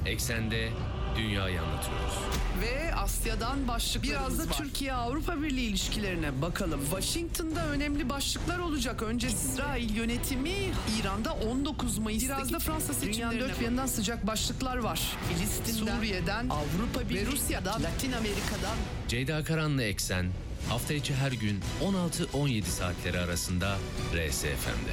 Eksende dünyayı anlatıyoruz. Ve Asya'dan başlıklarımız Biraz da var. Türkiye-Avrupa Birliği ilişkilerine bakalım. Washington'da önemli başlıklar olacak. Önce İsrail yönetimi İran'da 19 Mayıs'taki Biraz da Fransa seçimlerine dünyanın dört bir yanından sıcak başlıklar var. Filistin'den, Suriye'den, Avrupa Birliği, ve Rusya'dan, Latin Amerika'dan. Ceyda Karan'la Eksen hafta içi her gün 16-17 saatleri arasında RSFM'de.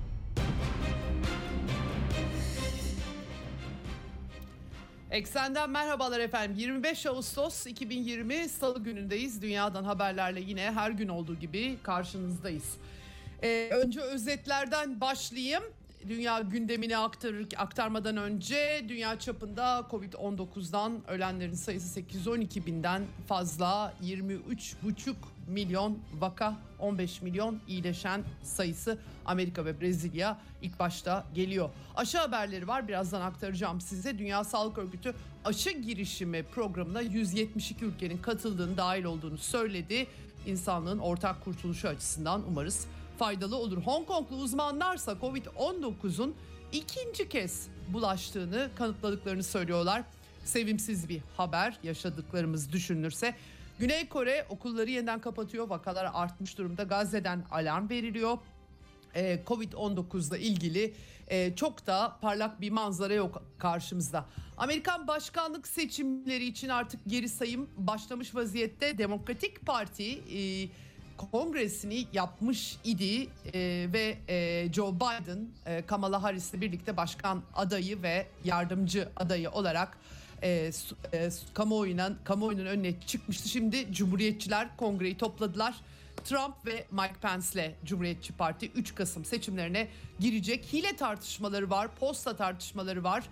Eksenden merhabalar efendim. 25 Ağustos 2020 Salı günündeyiz. Dünyadan haberlerle yine her gün olduğu gibi karşınızdayız. Önce özetlerden başlayayım. Dünya gündemini aktarmadan önce dünya çapında Covid-19'dan ölenlerin sayısı 812 binden fazla, 23,5 milyon vaka, 15 milyon iyileşen sayısı. Amerika ve Brezilya ilk başta geliyor. Aşı haberleri var, birazdan aktaracağım size. Dünya Sağlık Örgütü aşı girişimi programına 172 ülkenin katıldığını, dahil olduğunu söyledi. İnsanlığın ortak kurtuluşu açısından umarız faydalı olur. Hong Konglu uzmanlarsa Covid-19'un ikinci kez bulaştığını kanıtladıklarını söylüyorlar. Sevimsiz bir haber yaşadıklarımız düşünülürse. Güney Kore okulları yeniden kapatıyor. Vakalar artmış durumda. Gazze'den alarm veriliyor. Covid-19'la ilgili çok da parlak bir manzara yok karşımızda. Amerikan başkanlık seçimleri için artık geri sayım başlamış vaziyette. Demokratik Parti kongresini yapmış idi ve Joe Biden, Kamala Harris'le birlikte başkan adayı ve yardımcı adayı olarak kamuoyunun önüne çıkmıştı. Şimdi Cumhuriyetçiler kongreyi topladılar. Trump ve Mike Pence'le Cumhuriyetçi Parti 3 Kasım seçimlerine girecek. Hile tartışmaları var, posta tartışmaları var.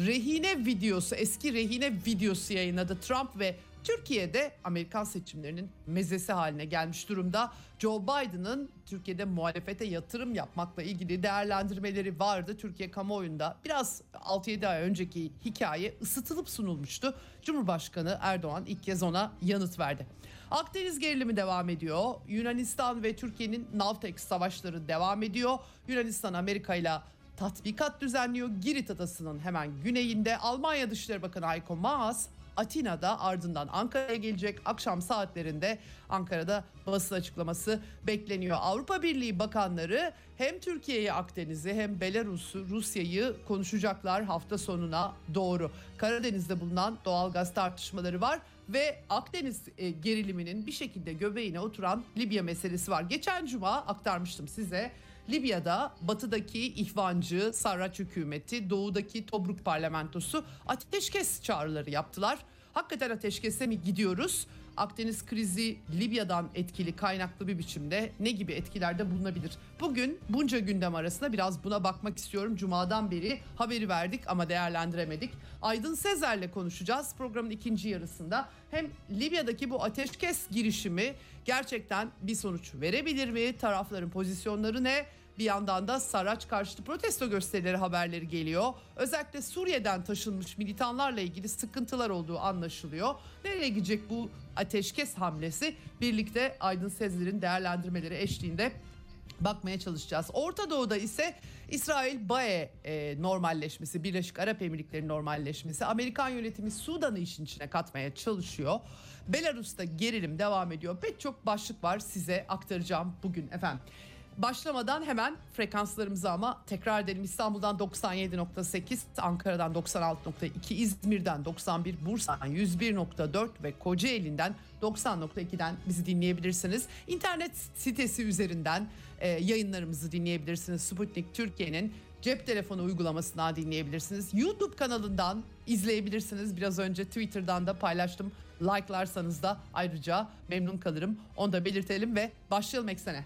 Eski rehine videosu yayınladı Trump ve Türkiye'de Amerikan seçimlerinin mezesi haline gelmiş durumda. Joe Biden'ın Türkiye'de muhalefete yatırım yapmakla ilgili değerlendirmeleri vardı. Türkiye kamuoyunda biraz 6-7 ay önceki hikaye ısıtılıp sunulmuştu. Cumhurbaşkanı Erdoğan ilk kez ona yanıt verdi. Akdeniz gerilimi devam ediyor. Yunanistan ve Türkiye'nin Navtex savaşları devam ediyor. Yunanistan Amerika ile tatbikat düzenliyor. Girit Adası'nın hemen güneyinde. Almanya Dışişleri Bakanı Heiko Maas Atina'da, ardından Ankara'ya gelecek. Akşam saatlerinde Ankara'da basın açıklaması bekleniyor. Avrupa Birliği bakanları hem Türkiye'yi, Akdeniz'i hem Belarus'u, Rusya'yı konuşacaklar hafta sonuna doğru. Karadeniz'de bulunan doğalgaz tartışmaları var ve Akdeniz geriliminin bir şekilde göbeğine oturan Libya meselesi var. Geçen cuma aktarmıştım size. Libya'da batıdaki ihvancı Sarraç hükümeti, doğudaki Tobruk parlamentosu ateşkes çağrıları yaptılar. Hakikaten ateşkese mi gidiyoruz? Akdeniz krizi Libya'dan etkili, kaynaklı bir biçimde ne gibi etkilerde bulunabilir? Bugün bunca gündem arasında biraz buna bakmak istiyorum. Cuma'dan beri haberi verdik ama değerlendiremedik. Aydın Sezer'le konuşacağız programın ikinci yarısında. Hem Libya'daki bu ateşkes girişimi gerçekten bir sonuç verebilir mi? Tarafların pozisyonları ne? Bir yandan da Sarraç karşıtı protesto gösterileri haberleri geliyor. Özellikle Suriye'den taşınmış militanlarla ilgili sıkıntılar olduğu anlaşılıyor. Nereye gidecek bu ateşkes hamlesi? Birlikte Aydın Sezer'in değerlendirmeleri eşliğinde bakmaya çalışacağız. Orta Doğu'da ise İsrail-BAE normalleşmesi, Birleşik Arap Emirlikleri normalleşmesi, Amerikan yönetimi Sudan'ı işin içine katmaya çalışıyor. Belarus'ta gerilim devam ediyor. Pek çok başlık var, size aktaracağım bugün efendim. Başlamadan hemen frekanslarımızı ama tekrar edelim. İstanbul'dan 97.8, Ankara'dan 96.2, İzmir'den 91, Bursa'dan 101.4 ve Kocaeli'nden 90.2'den bizi dinleyebilirsiniz. İnternet sitesi üzerinden yayınlarımızı dinleyebilirsiniz. Sputnik Türkiye'nin cep telefonu uygulamasından dinleyebilirsiniz. YouTube kanalından izleyebilirsiniz. Biraz önce Twitter'dan da paylaştım. Like'larsanız da ayrıca memnun kalırım. Onu da belirtelim ve başlayalım Eksen'e.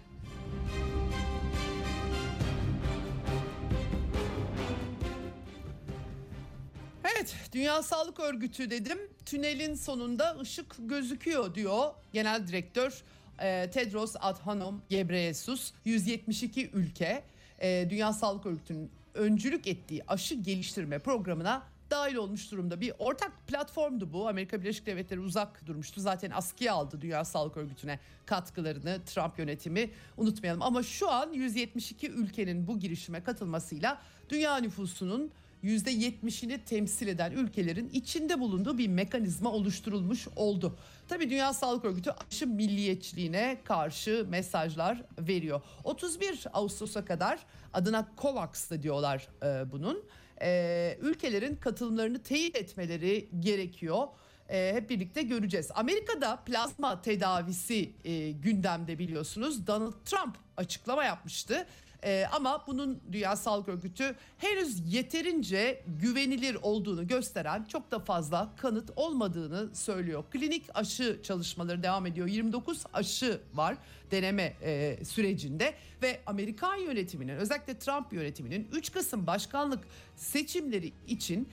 Evet, Dünya Sağlık Örgütü dedim. Tünelin sonunda ışık gözüküyor diyor Genel Direktör Tedros Adhanom Ghebreyesus. 172 ülke Dünya Sağlık Örgütü'nün öncülük ettiği aşı geliştirme programına dahil olmuş durumda. Bir ortak platformdu bu. Amerika Birleşik Devletleri uzak durmuştu. Zaten askıya aldı Dünya Sağlık Örgütü'ne katkılarını Trump yönetimi, unutmayalım. Ama şu an 172 ülkenin bu girişime katılmasıyla dünya nüfusunun %70'ini temsil eden ülkelerin içinde bulunduğu bir mekanizma oluşturulmuş oldu. Tabii Dünya Sağlık Örgütü aşı milliyetçiliğine karşı mesajlar veriyor. 31 Ağustos'a kadar, adına COVAX da diyorlar bunun, ülkelerin katılımlarını teyit etmeleri gerekiyor. Hep birlikte göreceğiz. Amerika'da plazma tedavisi gündemde, biliyorsunuz. Donald Trump açıklama yapmıştı. Ama bunun Dünya Sağlık Örgütü henüz yeterince güvenilir olduğunu gösteren çok da fazla kanıt olmadığını söylüyor. Klinik aşı çalışmaları devam ediyor. 29 aşı var deneme sürecinde ve Amerikan yönetiminin, özellikle Trump yönetiminin 3 Kasım başkanlık seçimleri için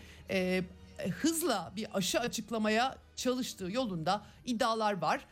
hızla bir aşı açıklamaya çalıştığı yolunda iddialar var.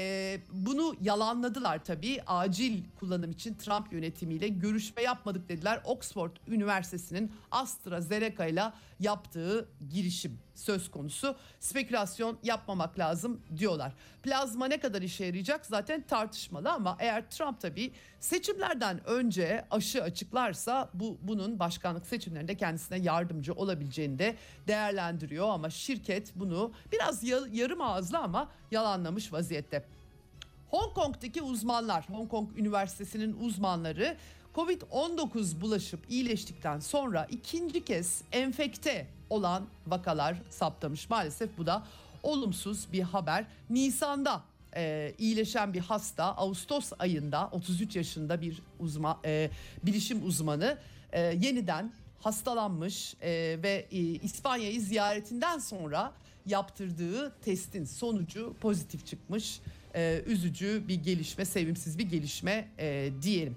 Bunu yalanladılar tabii. Acil kullanım için Trump yönetimiyle görüşme yapmadık dediler. Oxford Üniversitesi'nin AstraZeneca ile yaptığı girişim söz konusu. Spekülasyon yapmamak lazım diyorlar. Plazma ne kadar işe yarayacak zaten tartışmalı, ama eğer Trump tabii seçimlerden önce aşı açıklarsa bunun başkanlık seçimlerinde kendisine yardımcı olabileceğini de değerlendiriyor. Ama şirket bunu biraz yarım ağızlı ama yalanlamış vaziyette. Hong Kong'daki uzmanlar, Hong Kong Üniversitesi'nin uzmanları Covid-19 bulaşıp iyileştikten sonra ikinci kez enfekte olan vakalar saptamış. Maalesef bu da olumsuz bir haber. Nisan'da iyileşen bir hasta Ağustos ayında 33 yaşında bir bilişim uzmanı yeniden hastalanmış ve İspanya'yı ziyaretinden sonra yaptırdığı testin sonucu pozitif çıkmış. Üzücü bir gelişme, sevimsiz bir gelişme diyelim.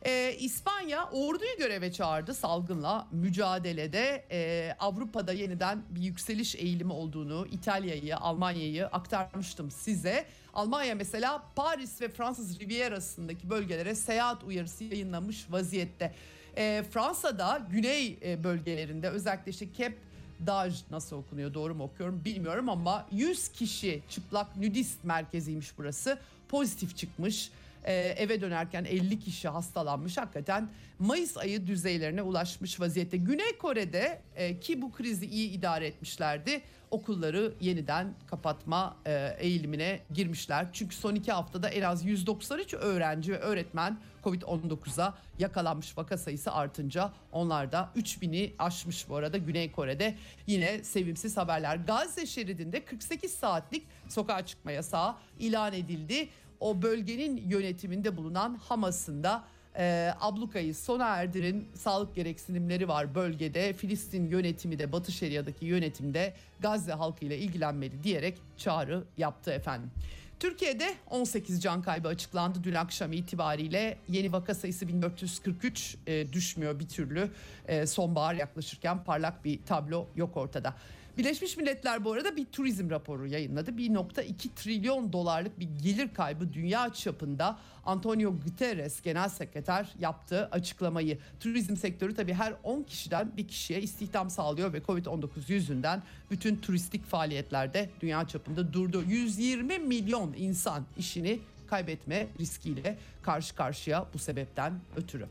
İspanya orduyu göreve çağırdı salgınla mücadelede. Avrupa'da yeniden bir yükseliş eğilimi olduğunu, İtalya'yı, Almanya'yı aktarmıştım size. Almanya mesela Paris ve Fransız Riviera'sındaki bölgelere seyahat uyarısı yayınlamış vaziyette. Fransa'da güney bölgelerinde, özellikle işte Cap d'Agde, nasıl okunuyor, doğru mu okuyorum bilmiyorum ama 100 kişi, çıplak nudist merkeziymiş burası, pozitif çıkmış. Eve dönerken 50 kişi hastalanmış. Hakikaten Mayıs ayı düzeylerine ulaşmış vaziyette. Güney Kore'de ki bu krizi iyi idare etmişlerdi, okulları yeniden kapatma eğilimine girmişler. Çünkü son 2 haftada en az 193 öğrenci ve öğretmen Covid-19'a yakalanmış. Vaka sayısı artınca onlar da 3000'i aşmış bu arada Güney Kore'de. Yine sevimsiz haberler. Gazze şeridinde 48 saatlik sokağa çıkma yasağı ilan edildi. O bölgenin yönetiminde bulunan Hamas'ın da ablukayı sona erdirin, sağlık gereksinimleri var bölgede. Filistin yönetimi de, Batı Şeria'daki yönetimde Gazze halkıyla ilgilenmeli diyerek çağrı yaptı efendim. Türkiye'de 18 can kaybı açıklandı dün akşam itibariyle. Yeni vaka sayısı 1443, düşmüyor bir türlü. Sonbahar yaklaşırken parlak bir tablo yok ortada. Birleşmiş Milletler bu arada bir turizm raporu yayınladı. 1.2 trilyon dolarlık bir gelir kaybı dünya çapında. Antonio Guterres Genel Sekreter yaptığı açıklamayı. Turizm sektörü tabii her 10 kişiden bir kişiye istihdam sağlıyor ve Covid-19 yüzünden bütün turistik faaliyetlerde dünya çapında durdu. 120 milyon insan işini kaybetme riskiyle karşı karşıya bu sebepten ötürü.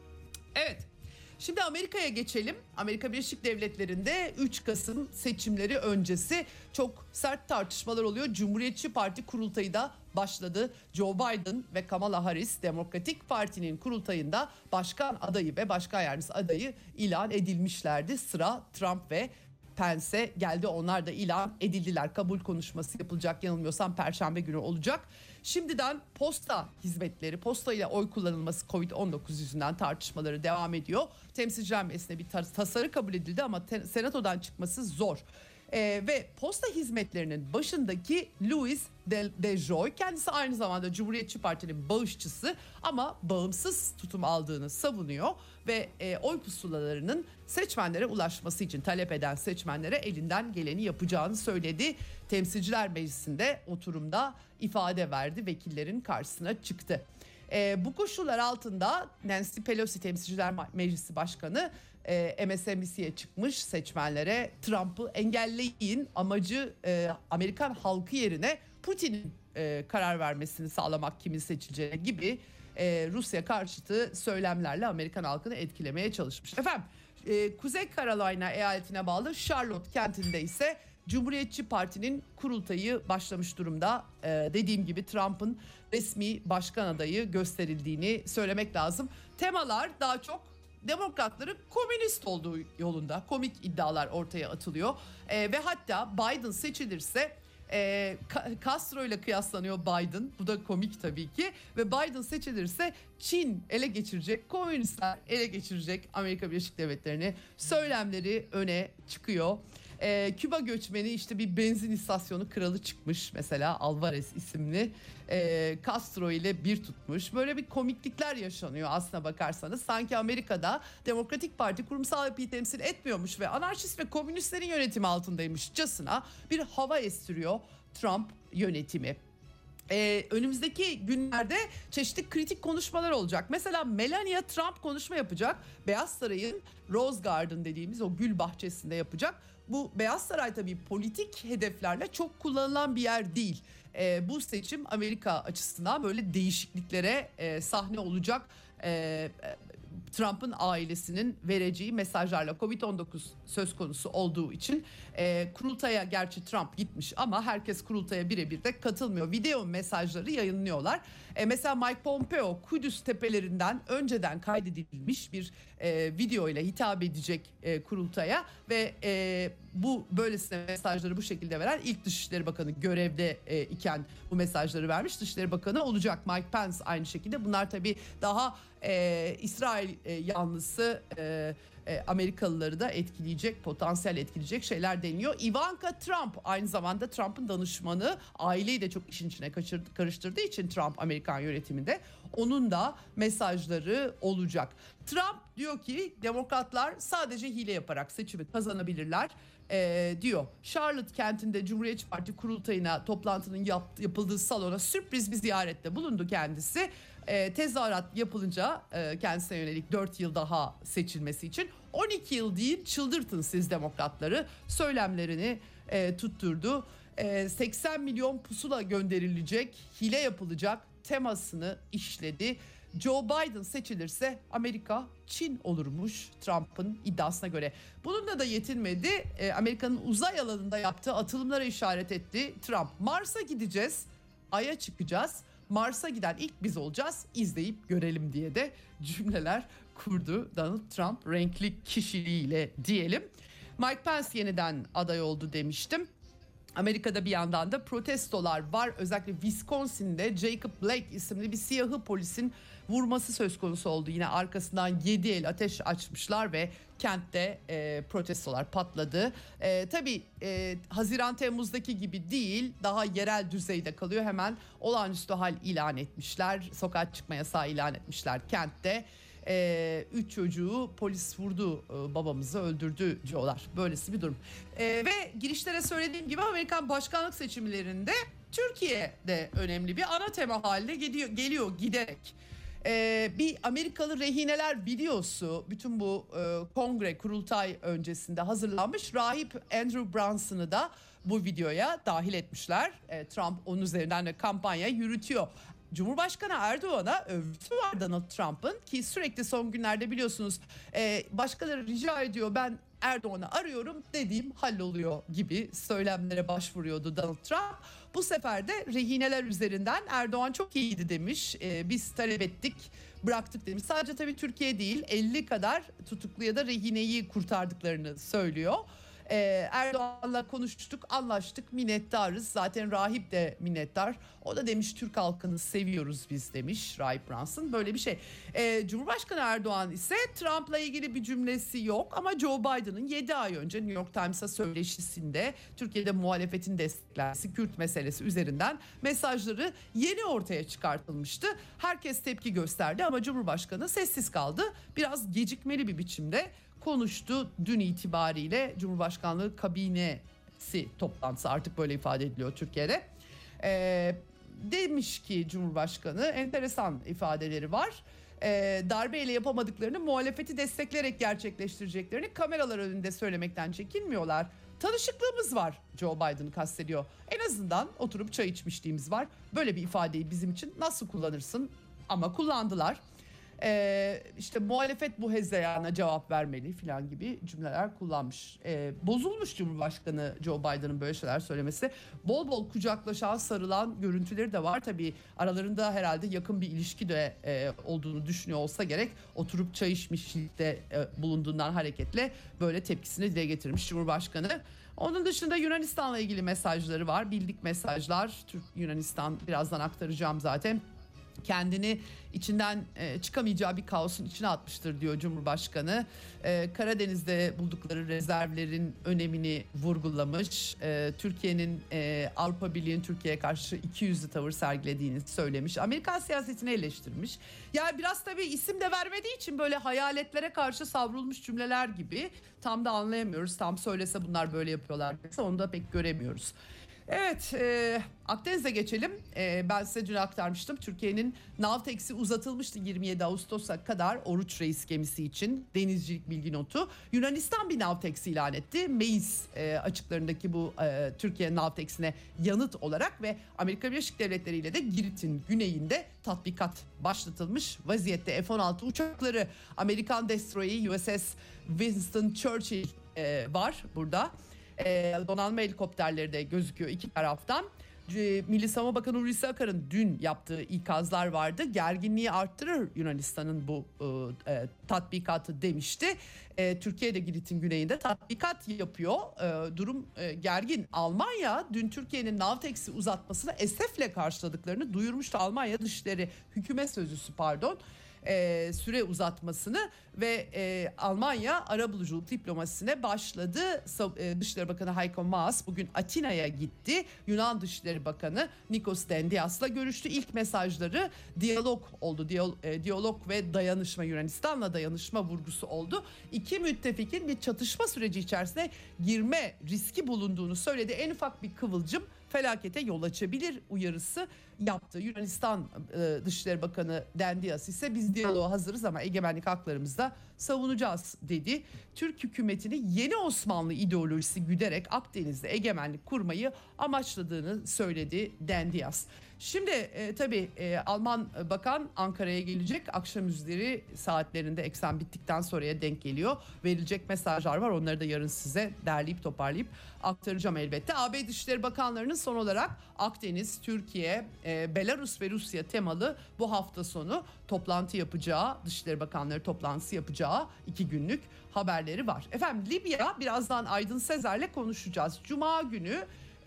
Evet. Şimdi Amerika'ya geçelim. Amerika Birleşik Devletleri'nde 3 Kasım seçimleri öncesi çok sert tartışmalar oluyor. Cumhuriyetçi Parti kurultayı da başladı. Joe Biden ve Kamala Harris Demokratik Parti'nin kurultayında başkan adayı ve başkan yardımcısı adayı ilan edilmişlerdi. Sıra Trump ve Pence geldi, onlar da ilan edildiler. Kabul konuşması yapılacak, yanılmıyorsam Perşembe günü olacak. Şimdiden posta hizmetleri, posta ile oy kullanılması Covid-19 yüzünden tartışmaları devam ediyor. Temsilciler Meclisi'ne bir tasarı kabul edildi ama Senato'dan çıkması zor. Ve posta hizmetlerinin başındaki Louis DeJoy, kendisi aynı zamanda Cumhuriyetçi Parti'nin bağışçısı ama bağımsız tutum aldığını savunuyor ve oy pusulalarının seçmenlere ulaşması için talep eden seçmenlere elinden geleni yapacağını söyledi. Temsilciler Meclisi'nde oturumda ifade verdi, vekillerin karşısına çıktı. Bu koşullar altında Nancy Pelosi Temsilciler Meclisi Başkanı MSNBC'ye çıkmış, seçmenlere Trump'ı engelleyin, amacı Amerikan halkı yerine Putin'in karar vermesini sağlamak, kimin seçileceğine gibi Rusya karşıtı söylemlerle Amerikan halkını etkilemeye çalışmış. Efendim, Kuzey Carolina eyaletine bağlı Charlotte kentinde ise Cumhuriyetçi Parti'nin kurultayı başlamış durumda. Dediğim gibi Trump'ın resmi başkan adayı gösterildiğini söylemek lazım. Temalar daha çok demokratların komünist olduğu yolunda, komik iddialar ortaya atılıyor. Ve hatta Biden seçilirse Castro ile kıyaslanıyor Biden. Bu da komik tabii ki. Ve Biden seçilirse Çin ele geçirecek, komünistler ele geçirecek Amerika Birleşik Devletleri'ni söylemleri öne çıkıyor. Küba göçmeni işte bir benzin istasyonu kralı çıkmış mesela, Alvarez isimli. Castro ile bir tutmuş. Böyle bir komiklikler yaşanıyor aslına bakarsanız. Sanki Amerika'da Demokratik Parti kurumsal yapıyı temsil etmiyormuş ve anarşist ve komünistlerin yönetimi altındaymışçasına bir hava estiriyor Trump yönetimi. Önümüzdeki günlerde çeşitli kritik konuşmalar olacak. Mesela Melania Trump konuşma yapacak. Beyaz Saray'ın Rose Garden dediğimiz o gül bahçesinde yapacak. Bu Beyaz Saray tabii politik hedeflerle çok kullanılan bir yer değil. Bu seçim Amerika açısından böyle değişikliklere sahne olacak. Trump'ın ailesinin vereceği mesajlarla Covid-19 söz konusu olduğu için kurultaya gerçi Trump gitmiş ama herkes kurultaya birebir de katılmıyor. Video mesajları yayınlıyorlar. Mesela Mike Pompeo Kudüs tepelerinden önceden kaydedilmiş bir video ile hitap edecek kurultaya ve bu böylesine mesajları bu şekilde veren ilk Dışişleri Bakanı görevde iken bu mesajları vermiş. Dışişleri Bakanı olacak Mike Pence aynı şekilde. Bunlar tabii daha İsrail yanlısı Amerikalıları da etkileyecek, potansiyel etkileyecek şeyler deniyor. Ivanka Trump aynı zamanda Trump'ın danışmanı, aileyi de çok işin içine karıştırdığı için Trump Amerikan yönetiminde onun da mesajları olacak. Trump diyor ki demokratlar sadece hile yaparak seçimi kazanabilirler diyor. Charlotte kentinde Cumhuriyetçi Parti kurultayına, toplantının yapıldığı salona sürpriz bir ziyarette bulundu kendisi. Tezahürat yapılınca kendisine yönelik 4 yıl daha seçilmesi için 12 yıl değil çıldırtın siz demokratları söylemlerini tutturdu. 80 milyon pusula gönderilecek, hile yapılacak temasını işledi. Joe Biden seçilirse Amerika Çin olurmuş Trump'ın iddiasına göre. Bununla da yetinmedi. Amerika'nın uzay alanında yaptığı atılımlara işaret etti. Trump Mars'a gideceğiz, Ay'a çıkacağız. Mars'a giden ilk biz olacağız, izleyip görelim diye de cümleler kurdu Donald Trump renkli kişiliğiyle diyelim. Mike Pence yeniden aday oldu demiştim. Amerika'da bir yandan da protestolar var. Özellikle Wisconsin'de Jacob Blake isimli bir siyahı polisin vurması söz konusu oldu. Yine arkasından 7 el ateş açmışlar ve kentte protestolar patladı. Tabii Haziran-Temmuz'daki gibi değil, daha yerel düzeyde kalıyor. Hemen olağanüstü hal ilan etmişler. Sokağa çıkma yasağı ilan etmişler kentte. 3 çocuğu polis vurdu, babamızı öldürdü diyorlar. Böylesi bir durum. Ve girişlere söylediğim gibi Amerikan başkanlık seçimlerinde Türkiye de önemli bir ana tema haline geliyor giderek. Bir Amerikalı rehineler videosu bütün bu kongre kurultay öncesinde hazırlanmış. Rahip Andrew Brunson'ı da bu videoya dahil etmişler. Trump onun üzerinden de kampanya yürütüyor. Cumhurbaşkanı Erdoğan'a övgüsü var Donald Trump'ın ki sürekli son günlerde biliyorsunuz başkaları rica ediyor, ben Erdoğan'ı arıyorum dediğim halloluyor gibi söylemlere başvuruyordu Donald Trump. Bu sefer de rehineler üzerinden Erdoğan çok iyiydi demiş. Biz talep ettik, bıraktık demiş. Sadece tabii Türkiye değil, 50 kadar tutuklu ya da rehineyi kurtardıklarını söylüyor. Erdoğan'la konuştuk, anlaştık, minnettarız. Zaten rahip de minnettar. O da demiş Türk halkını seviyoruz biz demiş Rahip Brunson. Böyle bir şey. Cumhurbaşkanı Erdoğan ise Trump'la ilgili bir cümlesi yok. Ama Joe Biden'ın 7 ay önce New York Times'a söyleşisinde Türkiye'de muhalefetin desteklenmesi, Kürt meselesi üzerinden mesajları yeni ortaya çıkartılmıştı. Herkes tepki gösterdi ama Cumhurbaşkanı sessiz kaldı. Biraz gecikmeli bir biçimde konuştu dün itibariyle. Cumhurbaşkanlığı kabinesi toplantısı artık böyle ifade ediliyor Türkiye'de. Demiş ki Cumhurbaşkanı, enteresan ifadeleri var. Darbeyle yapamadıklarını muhalefeti destekleyerek gerçekleştireceklerini kameralar önünde söylemekten çekinmiyorlar. Tanışıklığımız var, Joe Biden'ı kastediyor. En azından oturup çay içmişliğimiz var. Böyle bir ifadeyi bizim için nasıl kullanırsın? Ama kullandılar. İşte muhalefet bu hezeyana cevap vermeli falan gibi cümleler kullanmış. Bozulmuş Cumhurbaşkanı Joe Biden'ın böyle şeyler söylemesi. Bol bol kucaklaşan, sarılan görüntüleri de var. Tabii aralarında herhalde yakın bir ilişki de olduğunu düşünüyor olsa gerek. Oturup çay içmişlikte bulunduğundan hareketle böyle tepkisini dile getirmiş Cumhurbaşkanı. Onun dışında Yunanistan'la ilgili mesajları var. Bildik mesajlar. Yunanistan birazdan aktaracağım zaten. Kendini içinden çıkamayacağı bir kaosun içine atmıştır diyor Cumhurbaşkanı. Karadeniz'de buldukları rezervlerin önemini vurgulamış. Türkiye'nin Avrupa Birliği'nin Türkiye'ye karşı ikiyüzlü tavır sergilediğini söylemiş. Amerikan siyasetini eleştirmiş. Yani biraz tabii isim de vermediği için böyle hayaletlere karşı savrulmuş cümleler gibi tam da anlayamıyoruz. Tam söylese bunlar böyle yapıyorlar dese onu da pek göremiyoruz. Evet, Akdeniz'e geçelim. Ben size dün aktarmıştım. Türkiye'nin Navtex'i uzatılmıştı 27 Ağustos'a kadar Oruç Reis gemisi için denizcilik bilgi notu. Yunanistan bir Navtex ilan etti. Meis açıklarındaki bu Türkiye Navtex'ine yanıt olarak ve Amerika Birleşik Devletleri ile de Girit'in güneyinde tatbikat başlatılmış vaziyette. F-16 uçakları, Amerikan destroyeri USS Winston Churchill var burada. Donanma helikopterleri de gözüküyor iki taraftan. Milli Savunma Bakanı Hulusi Akar'ın dün yaptığı ikazlar vardı. Gerginliği arttırır Yunanistan'ın bu tatbikatı demişti. Türkiye de Girit'in güneyinde tatbikat yapıyor. Durum gergin. Almanya dün Türkiye'nin Navtex'i uzatmasını esefle karşıladıklarını duyurmuştu. Almanya Dışişleri Hükümet Sözcüsü süre uzatmasını ve Almanya arabuluculuk diplomasisine başladı. Dışişleri Bakanı Heiko Maas bugün Atina'ya gitti. Yunan Dışişleri Bakanı Nikos Dendias'la görüştü. İlk mesajları diyalog oldu. Diyalog ve dayanışma, Yunanistan'la dayanışma vurgusu oldu. İki müttefikin bir çatışma süreci içerisine girme riski bulunduğunu söyledi. En ufak bir kıvılcım felakete yol açabilir uyarısı yaptı. Yunanistan Dışişleri Bakanı Dendias ise biz diyaloğa hazırız ama egemenlik haklarımızı da savunacağız dedi. Türk hükümetini yeni Osmanlı ideolojisi güderek Akdeniz'de egemenlik kurmayı amaçladığını söyledi Dendias. Şimdi tabii Alman bakan Ankara'ya gelecek. Akşam üzeri saatlerinde eksen bittikten sonraya denk geliyor. Verilecek mesajlar var. Onları da yarın size derleyip toparlayıp aktaracağım elbette. AB Dışişleri Bakanlarının son olarak Akdeniz, Türkiye, Belarus ve Rusya temalı bu hafta sonu toplantı yapacağı, Dışişleri Bakanları toplantısı yapacağı 2 günlük haberleri var. Efendim Libya, birazdan Aydın Sezer'le konuşacağız. Cuma günü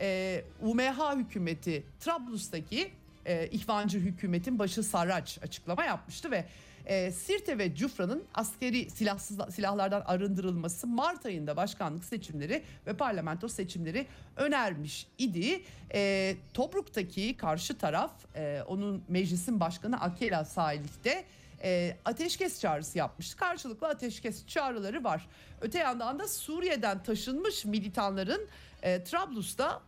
UMH hükümeti, Trablus'taki İhvancı hükümetin başı Sarraç açıklama yapmıştı ve Sirte ve Cufra'nın askeri silahlardan arındırılması, Mart ayında başkanlık seçimleri ve parlamento seçimleri önermiş idi. Tobruk'taki karşı taraf, onun meclisin başkanı Akela Salih'te ateşkes çağrısı yapmıştı. Karşılıklı ateşkes çağrıları var. Öte yandan da Suriye'den taşınmış militanların Trablus'ta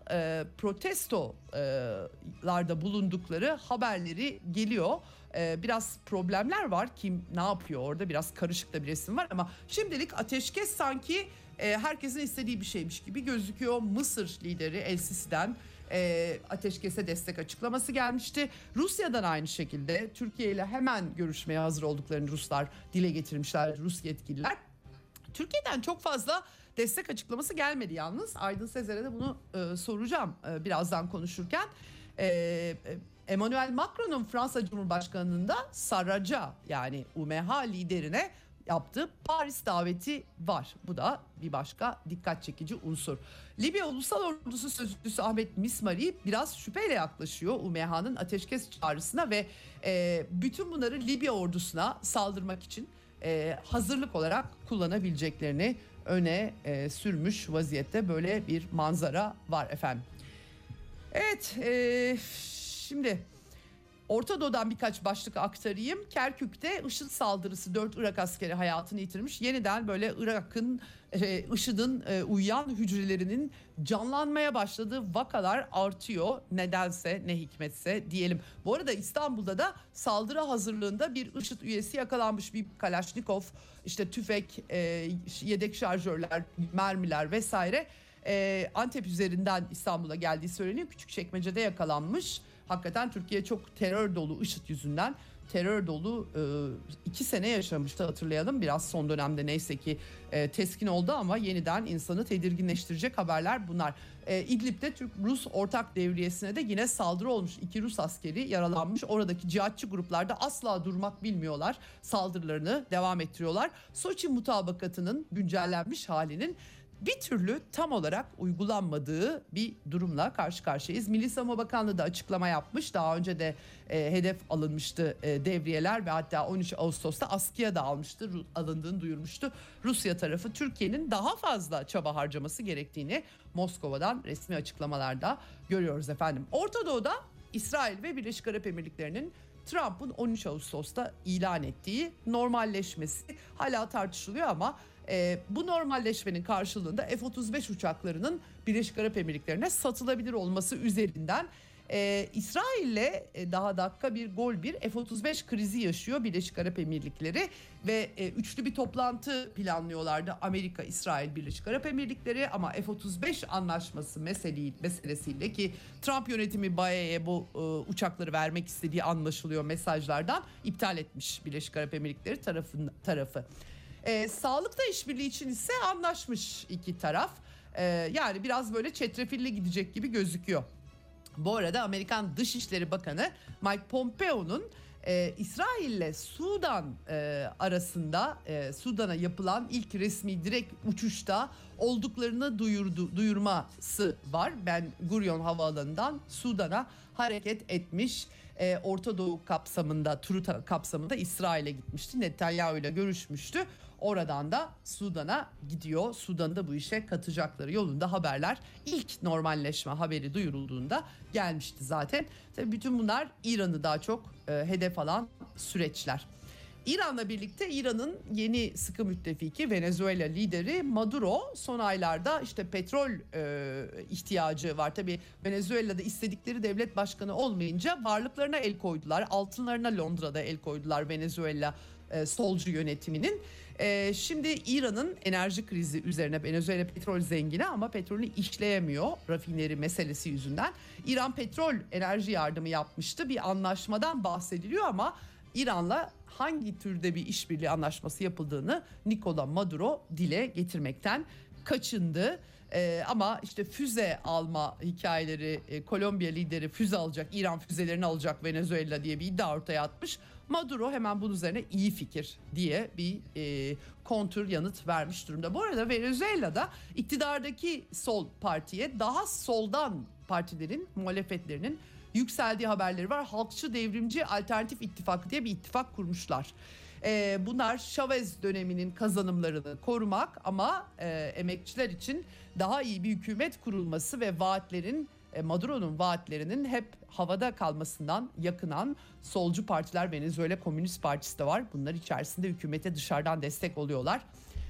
protestolarda bulundukları haberleri geliyor. Biraz problemler var. Kim ne yapıyor orada, biraz karışık da bir resim var ama şimdilik ateşkes sanki herkesin istediği bir şeymiş gibi gözüküyor. Mısır lideri El Sisi'den ateşkese destek açıklaması gelmişti. Rusya'dan aynı şekilde Türkiye ile hemen görüşmeye hazır olduklarını Ruslar dile getirmişler, Rus yetkililer. Türkiye'den çok fazla destek açıklaması gelmedi yalnız. Aydın Sezer'e de bunu soracağım birazdan konuşurken. Emmanuel Macron'un Fransa Cumhurbaşkanı'nda Sarrac'a, yani UMH liderine yaptığı Paris daveti var. Bu da bir başka dikkat çekici unsur. Libya Ulusal Ordusu Sözcüsü Ahmet Mismari biraz şüpheyle yaklaşıyor UMH'nın ateşkes çağrısına ve bütün bunları Libya ordusuna saldırmak için hazırlık olarak kullanabileceklerini öne sürmüş vaziyette. Böyle bir manzara var efendim. Evet, şimdi Orta Doğu'dan birkaç başlık aktarayım. Kerkük'te IŞİD saldırısı, 4 Irak askeri hayatını yitirmiş. Yeniden böyle Irak'ın, IŞİD'in uyuyan hücrelerinin canlanmaya başladığı vakalar artıyor. Nedense, ne hikmetse diyelim. Bu arada İstanbul'da da saldırı hazırlığında bir IŞİD üyesi yakalanmış. Bir Kalaşnikov, işte tüfek, yedek şarjörler, mermiler vesaire Antep üzerinden İstanbul'a geldiği söyleniyor. Küçükçekmece'de yakalanmış. Hakikaten Türkiye çok terör dolu IŞİD yüzünden terör dolu 2 sene yaşamıştı, hatırlayalım. Biraz son dönemde neyse ki teskin oldu ama yeniden insanı tedirginleştirecek haberler bunlar. İdlib'de Türk-Rus ortak devriyesine de yine saldırı olmuş. 2 Rus askeri yaralanmış. Oradaki cihatçı gruplarda asla durmak bilmiyorlar. Saldırılarını devam ettiriyorlar. Soçi mutabakatının güncellenmiş halinin bir türlü tam olarak uygulanmadığı bir durumla karşı karşıyayız. Milli Savunma Bakanlığı da açıklama yapmış. Daha önce de hedef alınmıştı devriyeler ve hatta 13 Ağustos'ta askıya da alındığını duyurmuştu. Rusya tarafı Türkiye'nin daha fazla çaba harcaması gerektiğini Moskova'dan resmi açıklamalarda görüyoruz efendim. Orta Doğu'da İsrail ve Birleşik Arap Emirlikleri'nin Trump'ın 13 Ağustos'ta ilan ettiği normalleşmesi hala tartışılıyor ama bu normalleşmenin karşılığında F-35 uçaklarının Birleşik Arap Emirlikleri'ne satılabilir olması üzerinden İsrail'le daha dakika bir gol bir F-35 krizi yaşıyor Birleşik Arap Emirlikleri ve üçlü bir toplantı planlıyorlardı Amerika, İsrail, Birleşik Arap Emirlikleri ama F-35 anlaşması meselesiyle ki Trump yönetimi BAE'ye bu uçakları vermek istediği anlaşılıyor mesajlardan, iptal etmiş Birleşik Arap Emirlikleri tarafı. Sağlıkta işbirliği için ise anlaşmış iki taraf. Yani biraz böyle çetrefilli gidecek gibi gözüküyor. Bu arada Amerikan Dışişleri Bakanı Mike Pompeo'nun İsrail'le Sudan arasında Sudan'a yapılan ilk resmi direkt uçuşta olduklarını duyurması var. Ben Gurion Havaalanı'ndan Sudan'a hareket etmiş. Orta Doğu turu kapsamında İsrail'e gitmişti. Netanyahu ile görüşmüştü. Oradan da Sudan'a gidiyor. Sudan'da bu işe katacakları yolunda haberler. İlk normalleşme haberi duyurulduğunda gelmişti zaten. Tabii bütün bunlar İran'ı daha çok hedef alan süreçler. İran'la birlikte İran'ın yeni sıkı müttefiki Venezuela lideri Maduro son aylarda işte petrol ihtiyacı var. Tabii Venezuela'da istedikleri devlet başkanı olmayınca varlıklarına el koydular. Altınlarına Londra'da el koydular Venezuela solcu yönetiminin. Şimdi İran'ın enerji krizi üzerine, Venezuela petrol zengini ama petrolünü işleyemiyor rafineri meselesi yüzünden. İran petrol enerji yardımı yapmıştı. Bir anlaşmadan bahsediliyor ama İran'la hangi türde bir işbirliği anlaşması yapıldığını Nicolás Maduro dile getirmekten kaçındı. Ama işte füze alma hikayeleri, Kolombiya lideri füze alacak, İran füzelerini alacak Venezuela diye bir iddia ortaya atmış. Maduro hemen bunun üzerine iyi fikir diye bir kontür yanıt vermiş durumda. Bu arada Venezuela'da iktidardaki sol partiye daha soldan partilerin, muhalefetlerinin yükseldiği haberleri var. Halkçı Devrimci Alternatif İttifakı diye bir ittifak kurmuşlar. Bunlar Chavez döneminin kazanımlarını korumak ama emekçiler için daha iyi bir hükümet kurulması ve Maduro'nun vaatlerinin hep havada kalmasından yakınan solcu partiler, Venezuela Komünist Partisi de var. Bunlar içerisinde hükümete dışarıdan destek oluyorlar.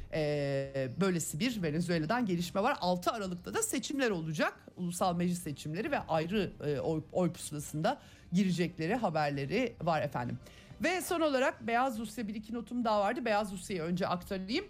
Böylesi bir Venezuela'dan gelişme var. 6 Aralık'ta da seçimler olacak. Ulusal meclis seçimleri ve ayrı oy pusulasında girecekleri haberleri var efendim. Ve son olarak Beyaz Rusya, bir iki notum daha vardı. Beyaz Rusya'yı önce aktarayım.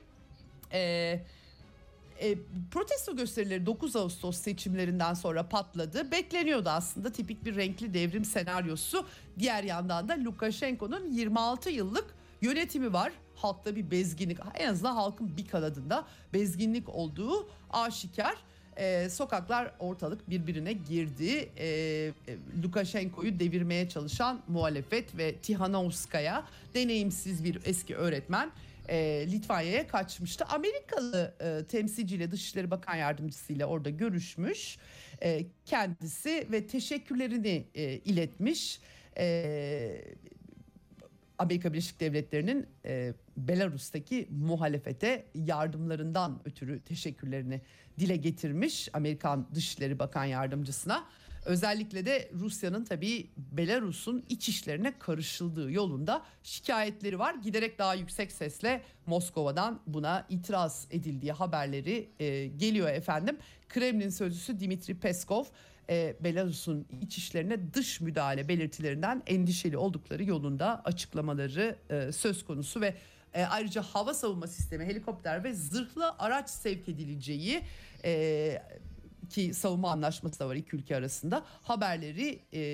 Protesto gösterileri 9 Ağustos seçimlerinden sonra patladı. Bekleniyordu aslında, tipik bir renkli devrim senaryosu. Diğer yandan da Lukashenko'nun 26 yıllık yönetimi var. Halkta bir bezginlik, en azından halkın bir kanadında bezginlik olduğu aşikar. Sokaklar, ortalık birbirine girdi. Lukashenko'yu devirmeye çalışan muhalefet ve Tihanovskaya, deneyimsiz bir eski öğretmen, Litvanya'ya kaçmıştı. Amerikalı temsilciyle, Dışişleri Bakan Yardımcısıyla orada görüşmüş kendisi ve teşekkürlerini iletmiş. Amerika Birleşik Devletleri'nin Belarus'taki muhalefete yardımlarından ötürü teşekkürlerini dile getirmiş Amerikan Dışişleri Bakan Yardımcısına. Özellikle de Rusya'nın tabii Belarus'un iç işlerine karışıldığı yolunda şikayetleri var. Giderek daha yüksek sesle Moskova'dan buna itiraz edildiği haberleri geliyor efendim. Kremlin sözcüsü Dmitri Peskov, Belarus'un iç işlerine dış müdahale belirtilerinden endişeli oldukları yolunda açıklamaları söz konusu ve ayrıca hava savunma sistemi, helikopter ve zırhlı araç sevk edileceği ki savunma anlaşması da var iki ülke arasında, haberleri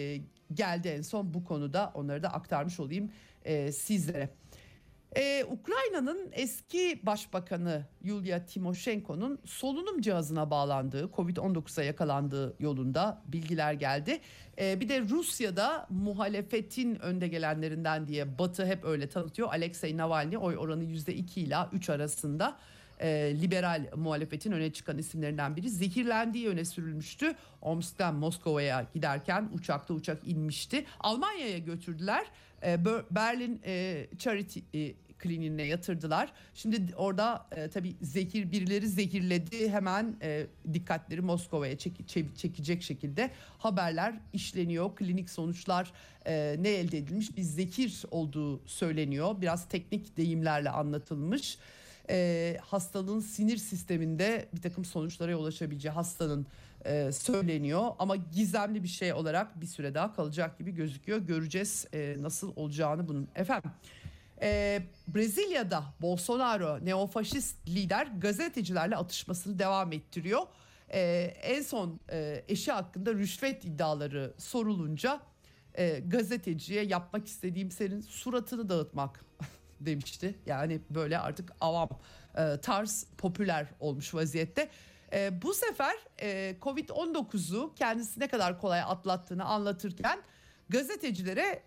geldi en son bu konuda. Onları da aktarmış olayım sizlere. Ukrayna'nın eski başbakanı Yulia Timoşenko'nun solunum cihazına bağlandığı, Covid-19'a yakalandığı yolunda bilgiler geldi. Bir de Rusya'da muhalefetin önde gelenlerinden diye Batı hep öyle tanıtıyor. Alexei Navalny oy oranı %2 ila 3 arasında. Liberal muhalefetin öne çıkan isimlerinden biri, zehirlendiği öne sürülmüştü. Omsk'tan Moskova'ya giderken uçak inmişti. Almanya'ya götürdüler. Berlin Charity kliniğine yatırdılar. Şimdi orada tabii birileri zehirledi. Hemen dikkatleri Moskova'ya çekecek şekilde haberler işleniyor. Klinik sonuçlar ne elde edilmiş? Bir zehir olduğu söyleniyor. Biraz teknik deyimlerle anlatılmış. Hastalığın sinir sisteminde bir takım sonuçlara yol açabileceği hastanın söyleniyor. Ama gizemli bir şey olarak bir süre daha kalacak gibi gözüküyor. Göreceğiz nasıl olacağını bunun. Efendim, Brezilya'da Bolsonaro neofaşist lider gazetecilerle atışmasını devam ettiriyor. En son eşi hakkında rüşvet iddiaları sorulunca gazeteciye yapmak istediğim senin suratını dağıtmak demişti. Yani böyle artık avam tarz popüler olmuş vaziyette. Bu sefer Covid-19'u kendisi ne kadar kolay atlattığını anlatırken gazetecilere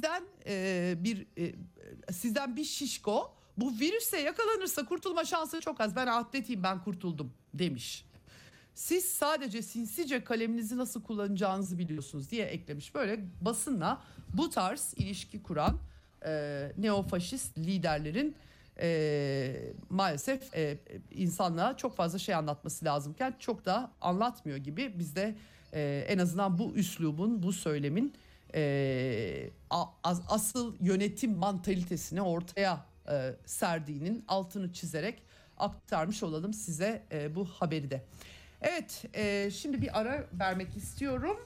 sizden bir şişko bu virüse yakalanırsa kurtulma şansı çok az. Ben atletiyim, ben kurtuldum demiş. Siz sadece sinsice kaleminizi nasıl kullanacağınızı biliyorsunuz diye eklemiş. Böyle basınla bu tarz ilişki kuran neofaşist liderlerin maalesef insanlığa çok fazla şey anlatması lazımken çok da anlatmıyor gibi. Biz de en azından bu üslubun, bu söylemin asıl yönetim mantalitesini ortaya serdiğinin altını çizerek aktarmış olalım size bu haberi de. Evet, şimdi bir ara vermek istiyorum.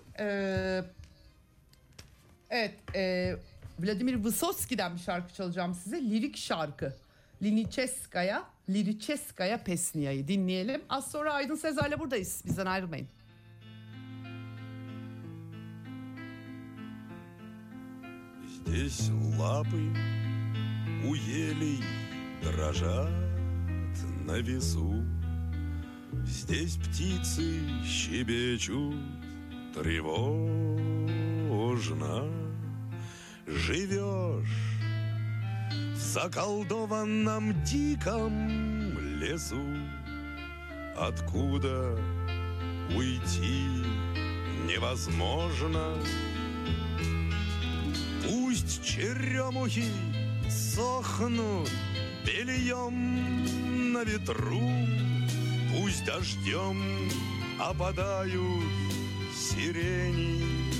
Vladimir Vysotski'den bir şarkı çalacağım size. Lirik şarkı. Liricheskaya Pesniya'yı dinleyelim. Az sonra Aydın Sezer'le buradayız. Bizden ayrılmayın. Здесь лапы у елей дрожат на весу. Здесь птицы щебечут тревожно. Живешь в заколдованном диком лесу, откуда уйти невозможно. Пусть черемухи сохнут бельем на ветру, пусть дождем опадают сирени.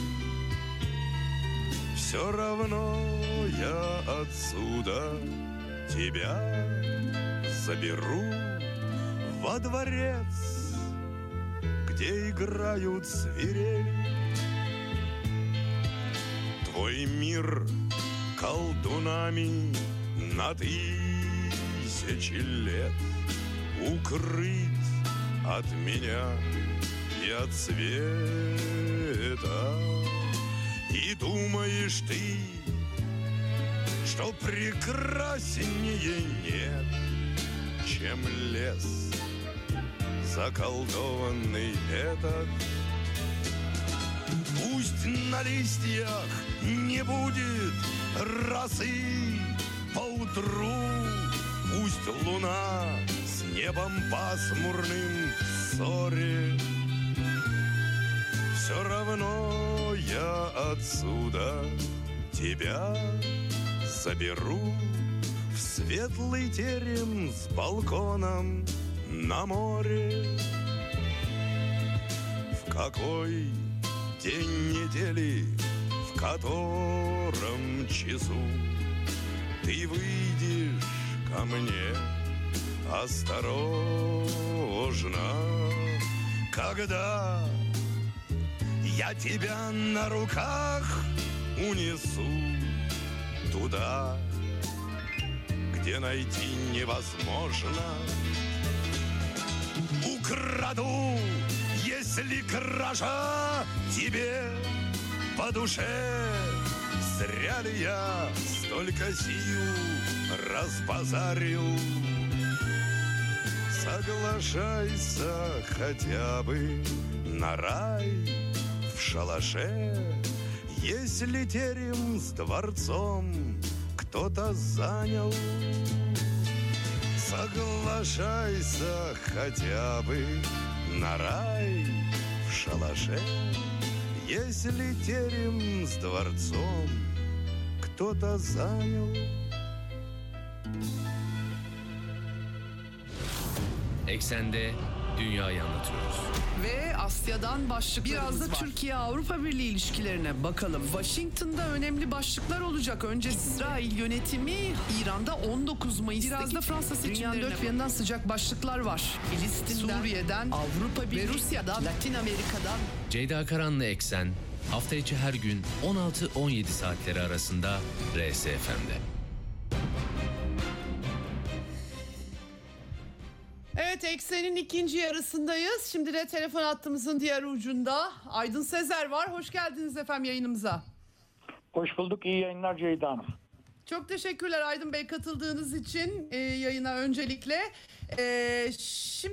Все равно я отсюда тебя заберу во дворец, где играют свирели. Твой мир колдунами на тысячи лет укрыть от меня и от света. И думаешь ты, что прекраснее нет, чем лес заколдованный этот. Пусть на листьях не будет росы поутру, пусть луна с небом пасмурным в ссоре. Все равно я отсюда тебя заберу в светлый терем с балконом на море. В какой день недели, в котором часу ты выйдешь ко мне осторожно, когда я тебя на руках унесу туда, где найти невозможно. Украду, если кража тебе по душе. Зря ли я столько сил разбазарил? Соглашайся хотя бы на рай в шалаше, если терем с дворцом кто-то занял. Соглашайся хотя бы на рай в шалаше, если терем с дворцом кто-то занял. Eksende dünyayı anlatıyoruz. Ve Asya'dan başlıklarımız Biraz da var. Türkiye-Avrupa Birliği ilişkilerine bakalım. Washington'da önemli başlıklar olacak. Önce İsrail yönetimi İran'da 19 Mayıs'taki Biraz da Fransa seçimlerine dünyanın dört bir yanından sıcak başlıklar var. Filistin'den, Suriye'den, Avrupa Birliği ve Rusya'dan, Latin Amerika'dan. Ceyda Karanlı Eksen hafta içi her gün 16-17 saatleri arasında RSFM'de. Evet, Eksen'in ikinci yarısındayız. Şimdi de telefon hattımızın diğer ucunda Aydın Sezer var. Hoş geldiniz efendim yayınımıza. Hoş bulduk. İyi yayınlar Ceyda Hanım. Çok teşekkürler Aydın Bey katıldığınız için yayına öncelikle. Şimdi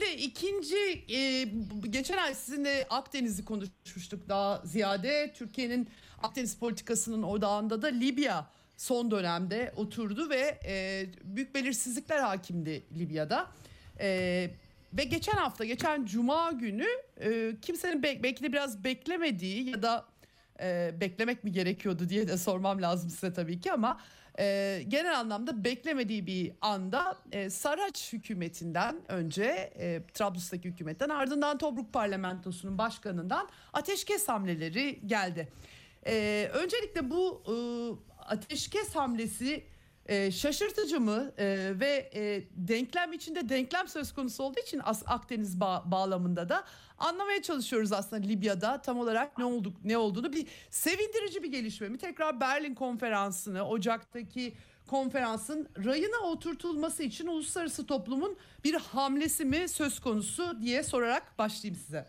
geçen ay sizinle Akdeniz'i konuşmuştuk daha ziyade. Türkiye'nin Akdeniz politikasının odağında da Libya son dönemde oturdu ve büyük belirsizlikler hakimdi Libya'da. Ve geçen Cuma günü kimsenin belki de biraz beklemediği ya da beklemek mi gerekiyordu diye de sormam lazım size tabii ki ama genel anlamda beklemediği bir anda Saraç hükümetinden önce Trablus'taki hükümetten ardından Tobruk parlamentosunun başkanından ateşkes hamleleri geldi. Öncelikle bu ateşkes hamlesi şaşırtıcı mı ve denklem içinde denklem söz konusu olduğu için Akdeniz bağlamında da anlamaya çalışıyoruz aslında Libya'da tam olarak ne olduğunu. Bir sevindirici bir gelişme mi? Tekrar Berlin konferansını, Ocak'taki konferansın rayına oturtulması için uluslararası toplumun bir hamlesi mi söz konusu diye sorarak başlayayım size.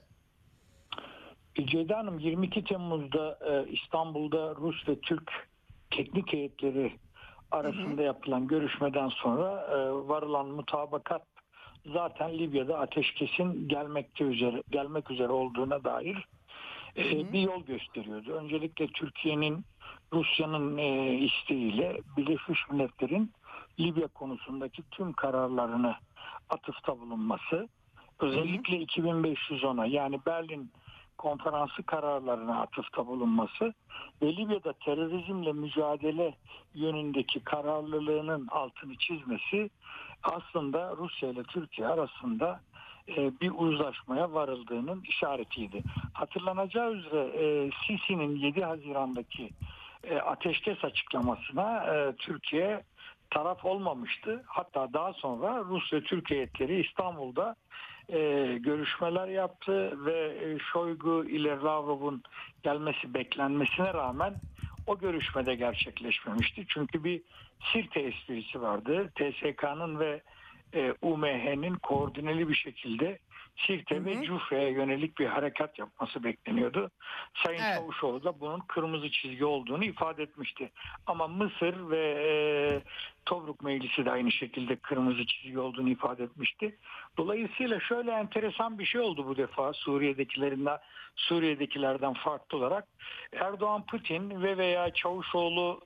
Ceyda Hanım, 22 Temmuz'da İstanbul'da Rus ve Türk teknik heyetleri arasında yapılan görüşmeden sonra varılan mutabakat zaten Libya'da ateşkesin gelmek üzere olduğuna dair bir yol gösteriyordu. Öncelikle Türkiye'nin Rusya'nın isteğiyle Birleşmiş Milletler'in Libya konusundaki tüm kararlarını atıfta bulunması, özellikle 2510'a yani Berlin konferansı kararlarına atıfta bulunması ve Libya'da terörizmle mücadele yönündeki kararlılığının altını çizmesi aslında Rusya ile Türkiye arasında bir uzlaşmaya varıldığının işaretiydi. Hatırlanacağı üzere Sisi'nin 7 Haziran'daki ateşkes açıklamasına Türkiye taraf olmamıştı. Hatta daha sonra Rus ve Türk heyetleri İstanbul'da görüşmeler yaptı ve Şoygu ile Lavrov'un gelmesi beklenmesine rağmen o görüşmede gerçekleşmemişti. Çünkü bir Sirte esprisi vardı. TSK'nın ve UMH'nin koordineli bir şekilde Sirte ve Cufre'ye yönelik bir harekat yapması bekleniyordu. Sayın Çavuşoğlu da bunun kırmızı çizgi olduğunu ifade etmişti. Ama Mısır ve Tobruk Meclisi de aynı şekilde kırmızı çizgi olduğunu ifade etmişti. Dolayısıyla şöyle enteresan bir şey oldu bu defa Suriye'dekilerden farklı olarak. Erdoğan, Putin veya Çavuşoğlu,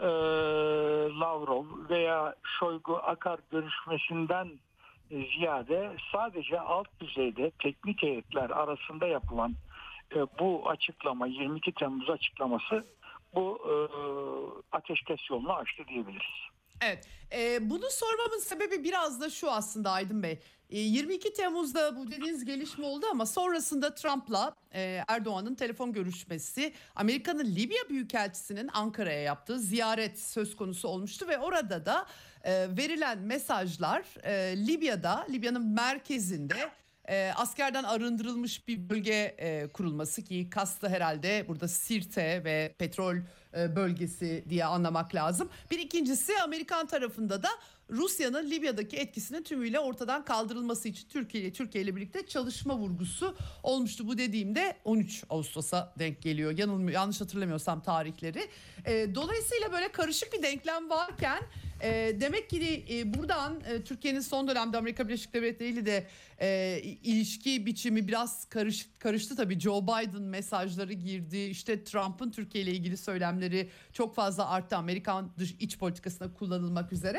Lavrov veya Şoygu, Akar görüşmesinden ziyade sadece alt düzeyde teknik heyetler arasında yapılan bu açıklama, 22 Temmuz açıklaması bu ateşkes yolunu açtı diyebiliriz. Evet, bunu sormamın sebebi biraz da şu aslında Aydın Bey. 22 Temmuz'da bu dediğiniz gelişme oldu ama sonrasında Trump'la Erdoğan'ın telefon görüşmesi, Amerika'nın Libya Büyükelçisi'nin Ankara'ya yaptığı ziyaret söz konusu olmuştu ve orada da verilen mesajlar Libya'nın merkezinde askerden arındırılmış bir bölge kurulması ki kastı herhalde burada Sirte ve petrol bölgesi diye anlamak lazım. Bir ikincisi Amerikan tarafında da Rusya'nın Libya'daki etkisinin tümüyle ortadan kaldırılması için Türkiye ile birlikte çalışma vurgusu olmuştu. Bu dediğimde 13 Ağustos'a denk geliyor. Yanlış hatırlamıyorsam tarihleri. Dolayısıyla böyle karışık bir denklem varken demek ki buradan Türkiye'nin son dönemde Amerika Birleşik Devletleri ile de ilişki biçimi biraz karıştı tabii. Joe Biden mesajları girdi. İşte Trump'ın Türkiye ile ilgili söylemleri çok fazla arttı. Amerikan iç politikasına kullanılmak üzere.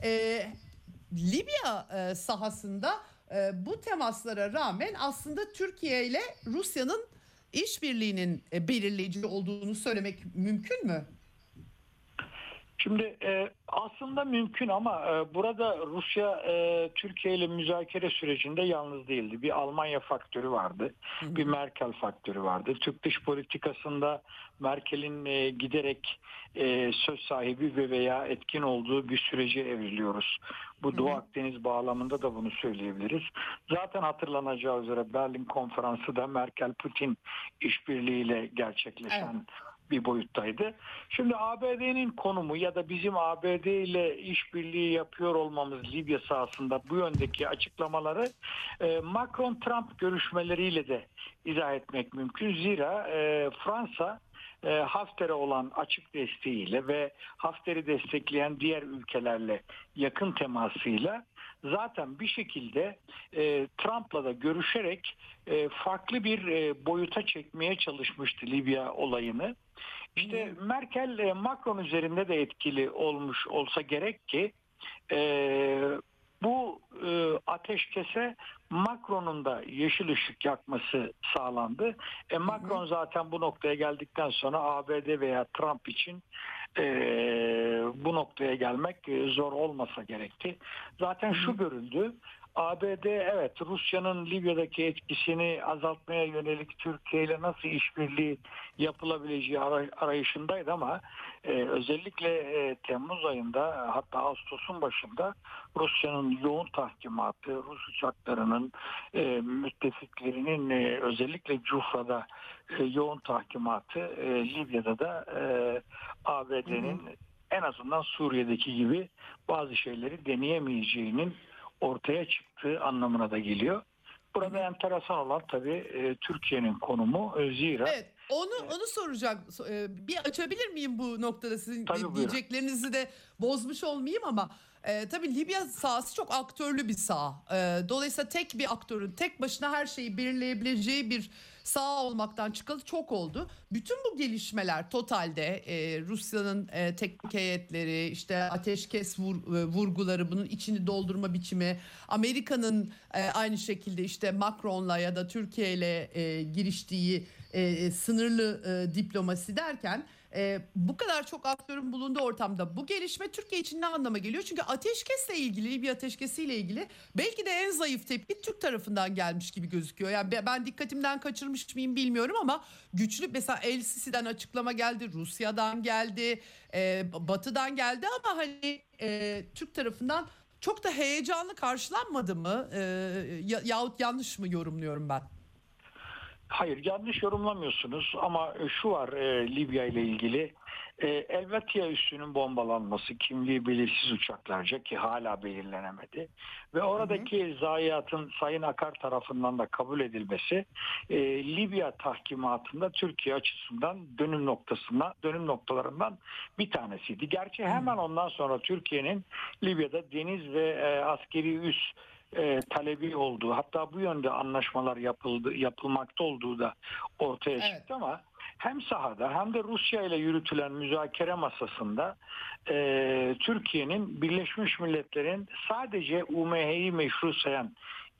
Libya sahasında bu temaslara rağmen aslında Türkiye ile Rusya'nın işbirliğinin belirleyici olduğunu söylemek mümkün mü? Şimdi aslında mümkün ama burada Rusya Türkiye ile müzakere sürecinde yalnız değildi. Bir Almanya faktörü vardı, bir Merkel faktörü vardı. Türk dış politikasında Merkel'in giderek söz sahibi ve veya etkin olduğu bir sürece evriliyoruz. Bu Doğu Akdeniz bağlamında da bunu söyleyebiliriz. Zaten hatırlanacağı üzere Berlin Konferansı da Merkel-Putin işbirliğiyle gerçekleşen bir boyuttaydı. Şimdi ABD'nin konumu ya da bizim ABD ile işbirliği yapıyor olmamız Libya sahasında bu yöndeki açıklamaları Macron-Trump görüşmeleriyle de izah etmek mümkün. Zira Fransa Hafter'e olan açık desteğiyle ve Hafter'i destekleyen diğer ülkelerle yakın temasıyla zaten bir şekilde Trump'la da görüşerek farklı bir boyuta çekmeye çalışmıştı Libya olayını. İşte Merkel Macron üzerinde de etkili olmuş olsa gerek ki bu ateşkese Macron'un da yeşil ışık yakması sağlandı. Macron zaten bu noktaya geldikten sonra ABD veya Trump için bu noktaya gelmek zor olmasa gerekti. Zaten şu görüldü. ABD evet Rusya'nın Libya'daki etkisini azaltmaya yönelik Türkiye ile nasıl işbirliği yapılabileceği arayışındaydı ama özellikle Temmuz ayında hatta Ağustos'un başında Rusya'nın yoğun tahkimatı, Rus uçaklarının müttefiklerinin özellikle Cufra'da yoğun tahkimatı Libya'da da ABD'nin en azından Suriye'deki gibi bazı şeyleri deneyemeyeceğinin ortaya çıktığı anlamına da geliyor. Burada enteresan olan tabii Türkiye'nin konumu zira. Evet, onu soracak. Bir açabilir miyim bu noktada sizin Tabii, diyeceklerinizi de bozmuş olmayayım ama tabii Libya sahası çok aktörlü bir saha. Dolayısıyla tek bir aktörün tek başına her şeyi belirleyebileceği bir saha olmaktan çıkalı çok oldu. Bütün bu gelişmeler totalde Rusya'nın teknik heyetleri, işte ateşkes vurguları, bunun içini doldurma biçimi, Amerika'nın aynı şekilde işte Macron'la ya da Türkiye ile giriştiği sınırlı diplomasi derken bu kadar çok aktörün bulunduğu ortamda bu gelişme Türkiye için ne anlama geliyor? Çünkü ateşkesle ilgili, Libya ateşkesiyle ilgili belki de en zayıf tepki Türk tarafından gelmiş gibi gözüküyor. Yani ben dikkatimden kaçırmış mıyım bilmiyorum ama güçlü mesela El Sisi'den açıklama geldi, Rusya'dan geldi, Batı'dan geldi ama hani Türk tarafından çok da heyecanlı karşılanmadı mı? Yahut yanlış mı yorumluyorum ben? Hayır, yanlış yorumlamıyorsunuz ama şu var Libya ile ilgili. Elbette üssünün bombalanması, kimliği belirsiz uçaklarca ki hala belirlenemedi ve oradaki zayiatın Sayın Akar tarafından da kabul edilmesi Libya tahkimatında Türkiye açısından dönüm noktalarından bir tanesiydi. Gerçi hemen ondan sonra Türkiye'nin Libya'da deniz ve askeri üs talebi olduğu, hatta bu yönde anlaşmalar yapılmakta olduğu da ortaya çıktı ama hem sahada hem de Rusya ile yürütülen müzakere masasında Türkiye'nin Birleşmiş Milletler'in sadece UMH'yi meşru sayan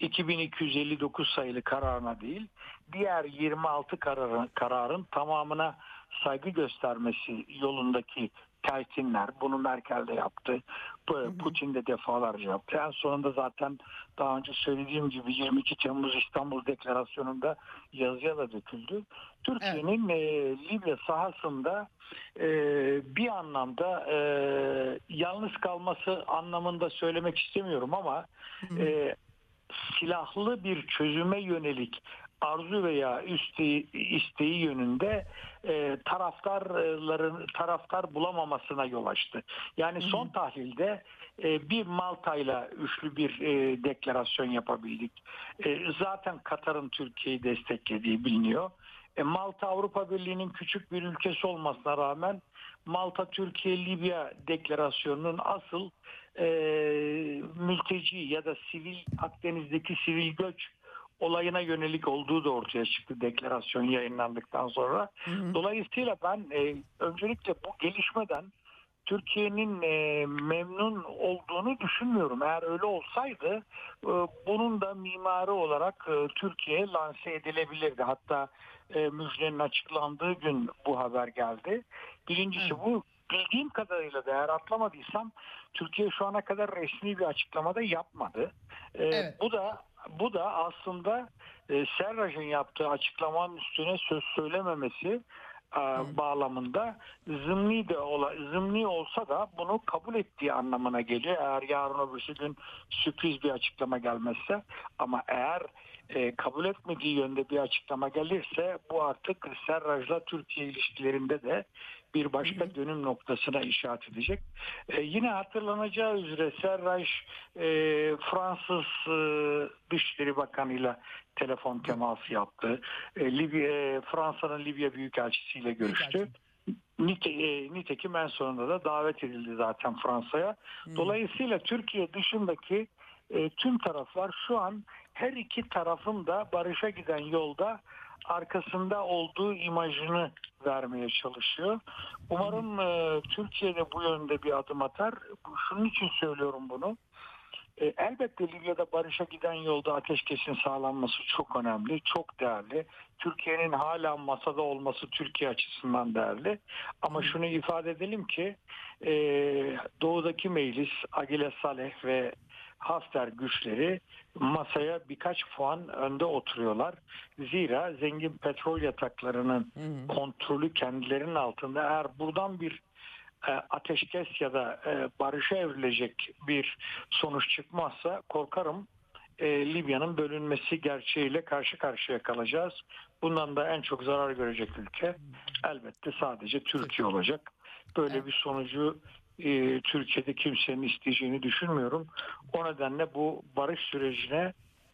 2259 sayılı kararına değil, diğer 26 kararın tamamına saygı göstermesi yolundaki telkinler. Bunu Merkel de yaptı. Putin de defalarca yaptı. En sonunda zaten daha önce söylediğim gibi 22 Temmuz İstanbul Deklarasyonu'nda yazıya da döküldü. Türkiye'nin Libya sahasında bir anlamda yalnız kalması anlamında söylemek istemiyorum ama silahlı bir çözüme yönelik arzu veya isteği yönünde taraftar bulamamasına yol açtı. Yani son tahlilde bir Malta'yla üçlü bir deklarasyon yapabildik. Zaten Katar'ın Türkiye'yi desteklediği biliniyor. Malta Avrupa Birliği'nin küçük bir ülkesi olmasına rağmen Malta Türkiye-Libya deklarasyonunun asıl mülteci ya da Akdeniz'deki sivil göç olayına yönelik olduğu da ortaya çıktı deklarasyon yayınlandıktan sonra. Dolayısıyla ben öncelikle bu gelişmeden Türkiye'nin memnun olduğunu düşünmüyorum. Eğer öyle olsaydı bunun da mimarı olarak Türkiye'ye lanse edilebilirdi. Hatta müjdenin açıklandığı gün bu haber geldi. Birincisi bu. Bildiğim kadarıyla da eğer atlamadıysam Türkiye şu ana kadar resmi bir açıklamada yapmadı. Evet. Bu da aslında Serraj'ın yaptığı açıklamanın üstüne söz söylememesi bağlamında zımni olsa da bunu kabul ettiği anlamına geliyor. Eğer yarın öbürsü gün sürpriz bir açıklama gelmezse, ama eğer kabul etmediği yönde bir açıklama gelirse bu artık Serraj'la Türkiye ilişkilerinde de bir başka dönüm noktasına işaret edecek. Yine hatırlanacağı üzere Serraj Fransız Dışişleri Bakanı'yla telefon teması yaptı. Fransa'nın Libya Büyükelçisi'yle görüştü. Nitekim en sonunda da davet edildi zaten Fransa'ya. Dolayısıyla Türkiye dışındaki tüm taraflar şu an her iki tarafın da barışa giden yolda arkasında olduğu imajını vermeye çalışıyor. Umarım Türkiye'de bu yönde bir adım atar. Şunun için söylüyorum bunu. Elbette Libya'da barışa giden yolda ateşkesin sağlanması çok önemli, çok değerli. Türkiye'nin hala masada olması Türkiye açısından değerli. Ama şunu ifade edelim ki doğudaki meclis, Agile Saleh ve Hafter güçleri masaya birkaç puan önde oturuyorlar. Zira zengin petrol yataklarının kontrolü kendilerinin altında. Eğer buradan bir ateşkes ya da barışa evrilecek bir sonuç çıkmazsa korkarım Libya'nın bölünmesi gerçeğiyle karşı karşıya kalacağız. Bundan da en çok zarar görecek ülke elbette sadece Türkiye olacak. Böyle bir sonucu Türkiye'de kimsenin isteyeceğini düşünmüyorum. O nedenle bu barış sürecine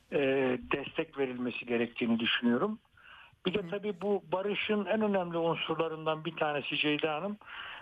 destek verilmesi gerektiğini düşünüyorum. Bir de tabii bu barışın en önemli unsurlarından bir tanesi Ceyda Hanım,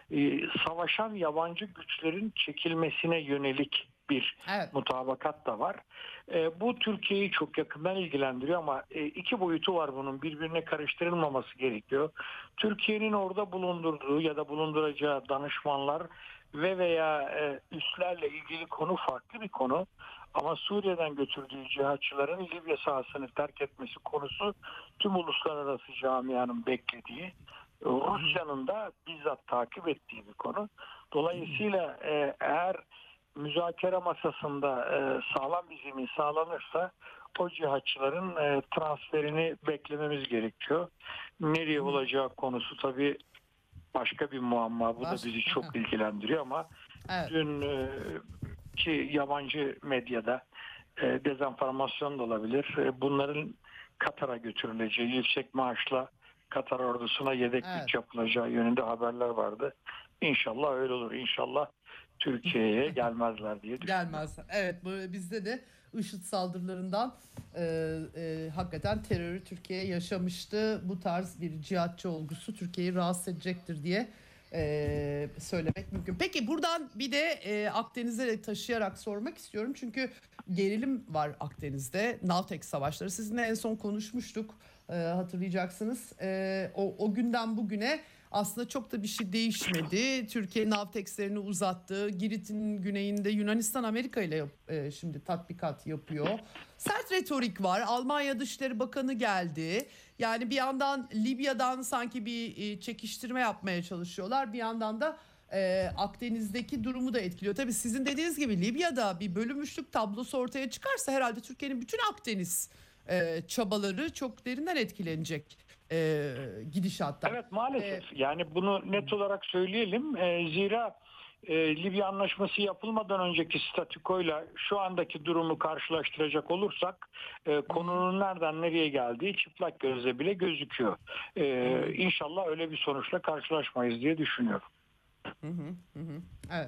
savaşan yabancı güçlerin çekilmesine yönelik bir mutabakat da var. Bu Türkiye'yi çok yakından ilgilendiriyor ama iki boyutu var bunun. Birbirine karıştırılmaması gerekiyor. Türkiye'nin orada bulundurduğu ya da bulunduracağı danışmanlar veya üslerle ilgili konu farklı bir konu. Ama Suriye'den götürdüğü cihatçıların Libya sahasını terk etmesi konusu tüm uluslararası camianın beklediği, Rusya'nın da bizzat takip ettiği bir konu. Dolayısıyla eğer müzakere masasında sağlam bir zemin sağlanırsa o cihatçıların transferini beklememiz gerekiyor. Nereye olacağı konusu tabii başka bir muamma. Bu da bizi çok ilgilendiriyor ama dün ki yabancı medyada dezenformasyon da olabilir. Bunların Katar'a götürüleceği, yüksek maaşla Katar ordusuna yedek güç yapılacağı yönünde haberler vardı. İnşallah öyle olur. İnşallah Türkiye'ye gelmezler diye düşünüyorum. Gelmez. Evet, bizde de IŞİD saldırılarından hakikaten terörü Türkiye yaşamıştı. Bu tarz bir cihatçı olgusu Türkiye'yi rahatsız edecektir diye söylemek mümkün. Peki buradan bir de Akdeniz'e de taşıyarak sormak istiyorum. Çünkü gerilim var Akdeniz'de. Navtex savaşları. Sizinle en son konuşmuştuk. Hatırlayacaksınız. O günden bugüne aslında çok da bir şey değişmedi. Türkiye Navtex'lerini uzattı. Girit'in güneyinde Yunanistan Amerika ile şimdi tatbikat yapıyor. Sert retorik var. Almanya Dışişleri Bakanı geldi. Yani bir yandan Libya'dan sanki bir çekiştirme yapmaya çalışıyorlar. Bir yandan da Akdeniz'deki durumu da etkiliyor. Tabii sizin dediğiniz gibi Libya'da bir bölünmüşlük tablosu ortaya çıkarsa herhalde Türkiye'nin bütün Akdeniz çabaları çok derinden etkilenecek gidişattan. Evet, maalesef. Yani bunu net olarak söyleyelim. Zira Libya anlaşması yapılmadan önceki statükoyla şu andaki durumu karşılaştıracak olursak konunun nereden nereye geldiği çıplak gözle bile gözüküyor. İnşallah öyle bir sonuçla karşılaşmayız diye düşünüyorum. Evet.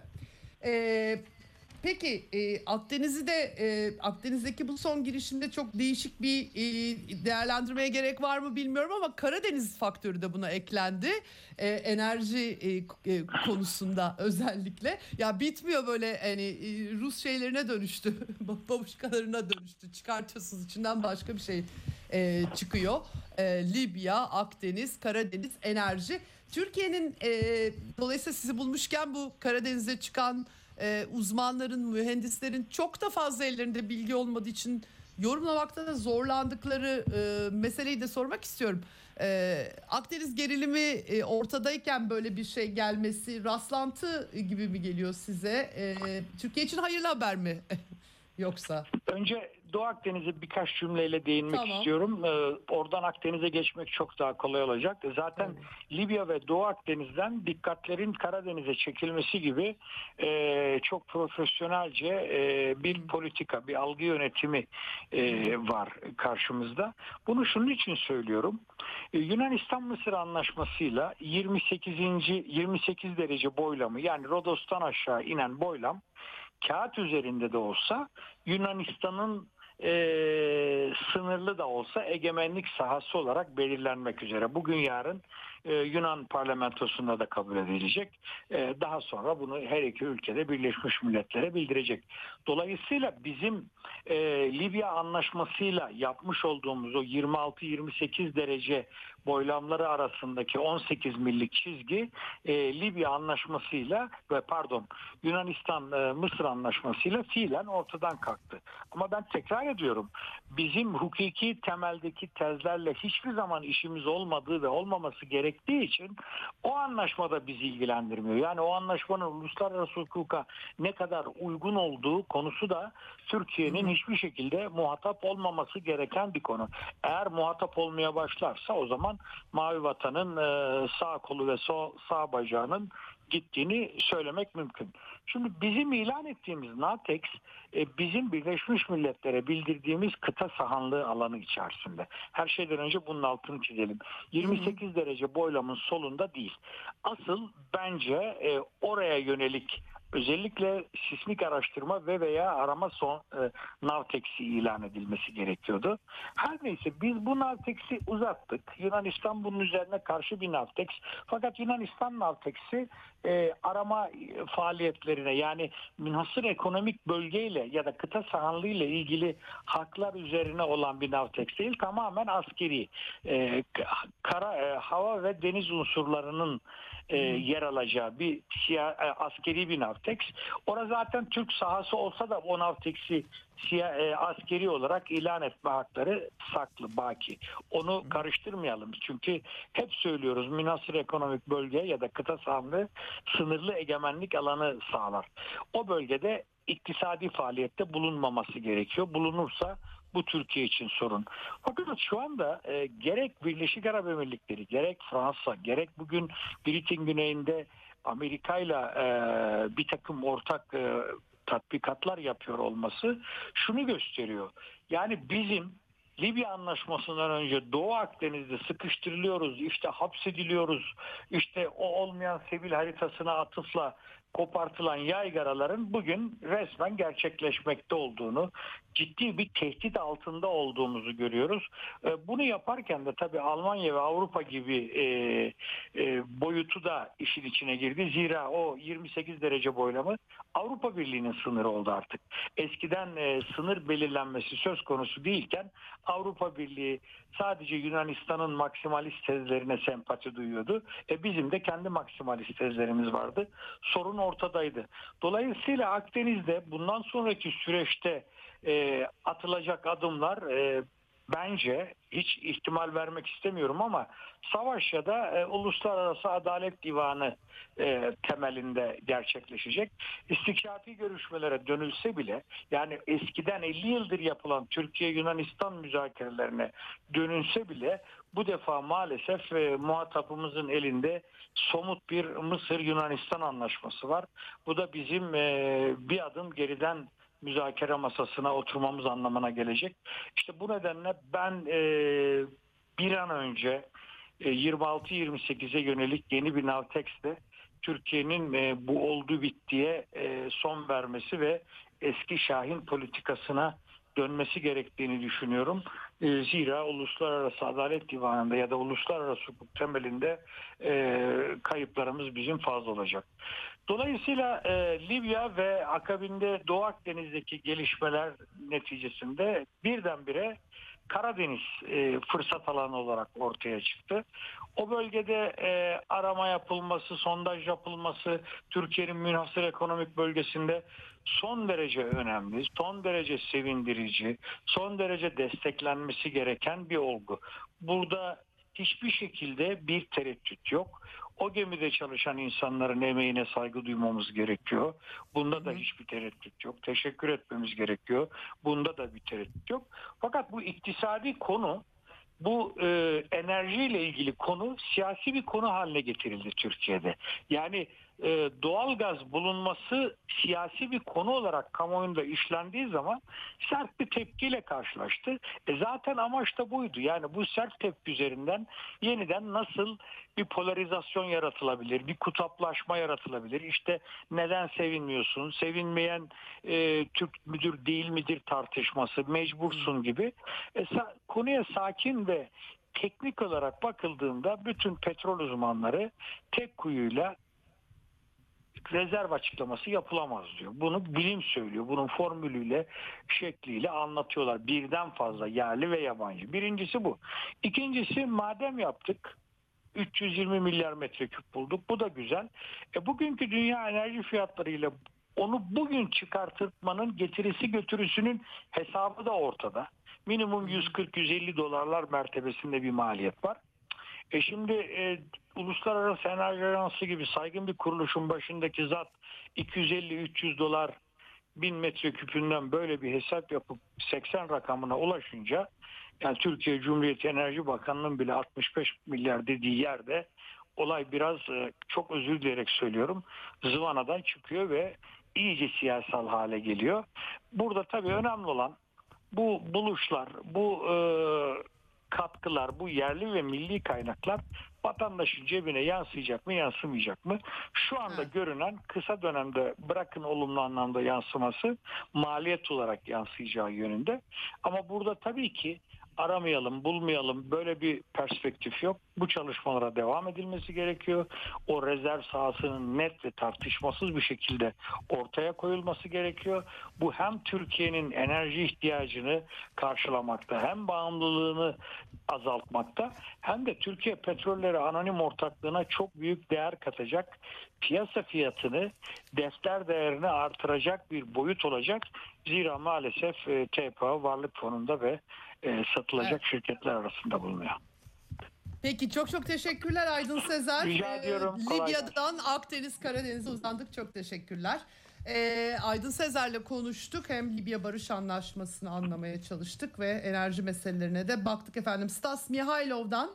Peki Akdeniz'deki bu son girişimde çok değişik bir değerlendirmeye gerek var mı bilmiyorum ama Karadeniz faktörü de buna eklendi. Enerji konusunda özellikle. Ya bitmiyor böyle hani Rus şeylerine dönüştü. Babuşkalarına dönüştü. Çıkartıyorsunuz içinden başka bir şey çıkıyor. Libya, Akdeniz, Karadeniz, enerji. Türkiye'nin dolayısıyla sizi bulmuşken bu Karadeniz'e çıkan uzmanların, mühendislerin çok da fazla ellerinde bilgi olmadığı için yorumlamakta da zorlandıkları meseleyi de sormak istiyorum. Akdeniz gerilimi ortadayken böyle bir şey gelmesi rastlantı gibi mi geliyor size? Türkiye için hayırlı haber mi yoksa? Önce Doğu Akdeniz'e birkaç cümleyle değinmek istiyorum. Oradan Akdeniz'e geçmek çok daha kolay olacak. Zaten Libya ve Doğu Akdeniz'den dikkatlerin Karadeniz'e çekilmesi gibi çok profesyonelce bir politika, bir algı yönetimi var karşımızda. Bunu şunun için söylüyorum. Yunanistan-Mısır anlaşmasıyla 28 derece boylamı, yani Rodos'tan aşağı inen boylam kağıt üzerinde de olsa Yunanistan'ın sınırlı da olsa egemenlik sahası olarak belirlenmek üzere. Bugün yarın Yunan parlamentosunda da kabul edilecek. Daha sonra bunu her iki ülkede Birleşmiş Milletler'e bildirecek. Dolayısıyla bizim Libya anlaşmasıyla yapmış olduğumuz o 26-28 derece boylamları arasındaki 18 millik çizgi Libya anlaşmasıyla Yunanistan-Mısır anlaşmasıyla fiilen ortadan kalktı. Ama ben tekrar ediyorum, bizim hukuki temeldeki tezlerle hiçbir zaman işimiz olmadığı ve olmaması gerektiği için o anlaşmada bizi ilgilendirmiyor. Yani o anlaşmanın uluslararası hukuka ne kadar uygun olduğu konusu da Türkiye'nin hiçbir şekilde muhatap olmaması gereken bir konu. Eğer muhatap olmaya başlarsa o zaman Mavi Vatan'ın sağ kolu ve sağ bacağının gittiğini söylemek mümkün. Şimdi bizim ilan ettiğimiz NAVTEX bizim Birleşmiş Milletler'e bildirdiğimiz kıta sahanlığı alanı içerisinde. Her şeyden önce bunun altını çizelim. 28 derece boylamın solunda değil. Asıl bence oraya yönelik özellikle sismik araştırma ve veya arama NAVTEX'i ilan edilmesi gerekiyordu. Her neyse biz bu NAVTEX'i uzattık. Yunanistan bunun üzerine karşı bir NAVTEX. Fakat Yunanistan NAVTEX'i arama faaliyetlerine, yani münhasır ekonomik bölgeyle ya da kıta sahanlığıyla ilgili haklar üzerine olan bir NAVTEX değil. Tamamen askeri, hava ve deniz unsurlarının yer alacağı bir askeri bir NAVTEX. Orada zaten Türk sahası olsa da o NAVTEX'i askeri olarak ilan etme hakları saklı, baki. Onu karıştırmayalım. Çünkü hep söylüyoruz, münhasır ekonomik bölge ya da kıta sahanlığı sınırlı egemenlik alanı sağlar. O bölgede iktisadi faaliyette bulunmaması gerekiyor. Bulunursa bu Türkiye için sorun. Fakat şu anda gerek Birleşik Arap Emirlikleri, gerek Fransa, gerek bugün Girit'in güneyinde Amerika ile bir takım ortak tatbikatlar yapıyor olması şunu gösteriyor. Yani bizim Libya anlaşmasından önce Doğu Akdeniz'de sıkıştırılıyoruz, işte hapsediliyoruz, işte o olmayan Sebil haritasına atıfla kopartılan yaygaraların bugün resmen gerçekleşmekte olduğunu, ciddi bir tehdit altında olduğumuzu görüyoruz. Bunu yaparken de tabii Almanya ve Avrupa gibi boyutu da işin içine girdi. Zira o 28 derece boylamı Avrupa Birliği'nin sınırı oldu artık. Eskiden sınır belirlenmesi söz konusu değilken Avrupa Birliği sadece Yunanistan'ın maksimalist tezlerine sempati duyuyordu. Bizim de kendi maksimalist tezlerimiz vardı. Sorun ortadaydı. Dolayısıyla Akdeniz'de bundan sonraki süreçte atılacak adımlar bence hiç ihtimal vermek istemiyorum ama savaş ya da Uluslararası Adalet Divanı temelinde gerçekleşecek. İstikşafi görüşmelere dönülse bile, yani eskiden 50 yıldır yapılan Türkiye-Yunanistan müzakerelerine dönülse bile bu defa maalesef muhatabımızın elinde somut bir Mısır-Yunanistan anlaşması var. Bu da bizim bir adım geriden müzakere masasına oturmamız anlamına gelecek. İşte bu nedenle ben bir an önce 26-28'e yönelik yeni bir Navtex'te Türkiye'nin bu oldu bittiye son vermesi ve eski Şahin politikasına dönmesi gerektiğini düşünüyorum. Zira Uluslararası Adalet Divanı'nda ya da uluslararası hukuk temelinde kayıplarımız bizim fazla olacak. Dolayısıyla Libya ve akabinde Doğu Akdeniz'deki gelişmeler neticesinde birdenbire Karadeniz fırsat alanı olarak ortaya çıktı. O bölgede arama yapılması, sondaj yapılması Türkiye'nin münhasır ekonomik bölgesinde son derece önemli, son derece sevindirici, son derece desteklenmesi gereken bir olgu. Burada hiçbir şekilde bir tereddüt yok. O gemide çalışan insanların emeğine saygı duymamız gerekiyor. Bunda da hiçbir tereddüt yok. Teşekkür etmemiz gerekiyor. Bunda da bir tereddüt yok. Fakat bu iktisadi konu, bu enerjiyle ilgili konu siyasi bir konu haline getirildi Türkiye'de. Yani doğalgaz bulunması siyasi bir konu olarak kamuoyunda işlendiği zaman sert bir tepkiyle karşılaştı. Zaten amaç da buydu. Yani bu sert tepki üzerinden yeniden nasıl bir polarizasyon yaratılabilir, bir kutuplaşma yaratılabilir. İşte neden sevinmiyorsun, sevinmeyen Türk müdür değil midir tartışması, mecbursun gibi. Konuya sakin ve teknik olarak bakıldığında bütün petrol uzmanları tek kuyuyla rezerv açıklaması yapılamaz diyor. Bunu bilim söylüyor. Bunun formülüyle, şekliyle anlatıyorlar. Birden fazla yerli ve yabancı. Birincisi bu. İkincisi, madem yaptık, 320 milyar metreküp bulduk. Bu da güzel. Bugünkü dünya enerji fiyatlarıyla onu bugün çıkartmanın getirisi götürüsünün hesabı da ortada. Minimum 140-150 dolarlar mertebesinde bir maliyet var. Şimdi Uluslararası Enerji Ajansı gibi saygın bir kuruluşun başındaki zat 250-300 dolar 1000 metreküpünden böyle bir hesap yapıp 80 rakamına ulaşınca, yani Türkiye Cumhuriyeti Enerji Bakanı'nın bile 65 milyar dediği yerde olay biraz, çok özür dileyerek söylüyorum, zıvanadan çıkıyor ve iyice siyasal hale geliyor. Burada tabii önemli olan bu buluşlar, bu katkılar, bu yerli ve milli kaynaklar vatandaşın cebine yansıyacak mı, yansımayacak mı? Şu anda görünen, kısa dönemde bırakın olumlu anlamda yansıması, maliyet olarak yansıyacağı yönünde. Ama burada tabii ki aramayalım, bulmayalım, böyle bir perspektif yok. Bu çalışmalara devam edilmesi gerekiyor. O rezerv sahasının net ve tartışmasız bir şekilde ortaya koyulması gerekiyor. Bu hem Türkiye'nin enerji ihtiyacını karşılamakta, hem bağımlılığını azaltmakta, hem de Türkiye Petrolleri Anonim Ortaklığı'na çok büyük değer katacak, piyasa fiyatını, defter değerini artıracak bir boyut olacak. Zira maalesef TPA Varlık Fonu'nda ve satılacak şirketler arasında bulunuyor. Peki, çok teşekkürler Aydın Sezer. Rica ediyorum. Libya'dan Akdeniz, Karadeniz'e uzandık. Çok teşekkürler. Aydın Sezer'le konuştuk. Hem Libya Barış Anlaşması'nı anlamaya çalıştık ve enerji meselelerine de baktık efendim. Stas Mihailov'dan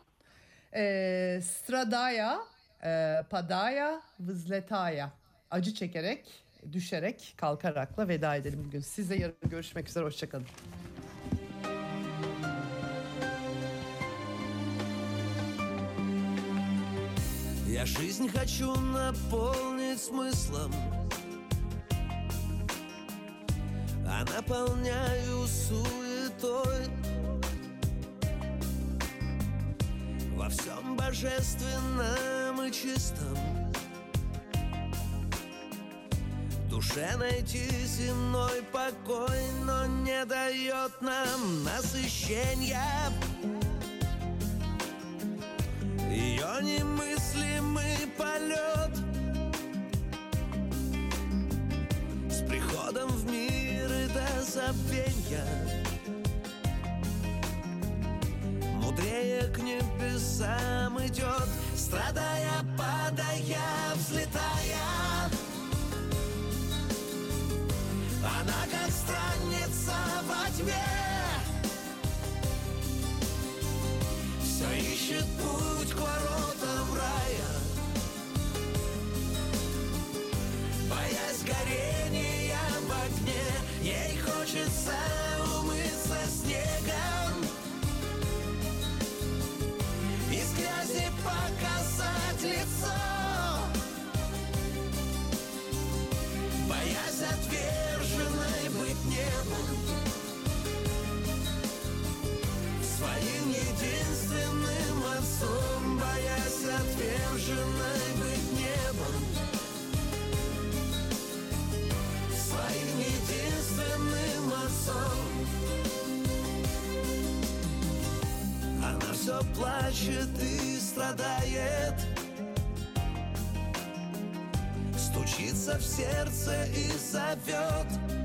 Stradaya, Padaya, Vzletaya. Acı çekerek, düşerek, kalkarakla veda edelim bugün. Sizle yarın görüşmek üzere. Hoşçakalın. Я жизнь хочу наполнить смыслом, а наполняю суетой. Во всем божественном и чистом душе найти земной покой, но не дает нам насыщения. Ее немыслимый полет с приходом в мир и до забвенья хочет путь к воротам рая. Боясь горения в огне, ей хочется умыться снегом, из грязи показать лицо. Боясь отверженной быть небом, своим единственным отцом. Боясь отверженной быть небом, своим единственным отцом. Она все плачет и страдает, стучится в сердце и зовет.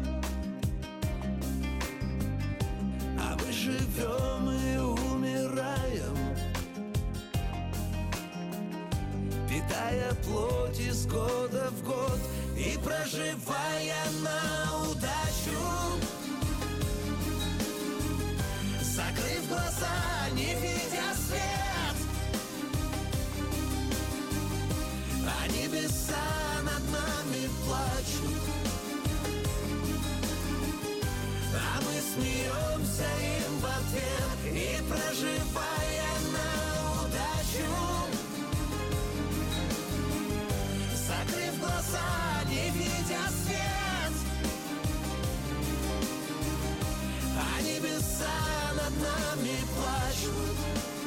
А мы живем и умираем, питая плоть из года в год и проживая на удачу. Закрыв глаза, не видя свет, а небеса над нами плачут, а мы смеемся им в ответ и проживая на удачу. Закрыв глаза, не видя свет, а небеса над нами плачут,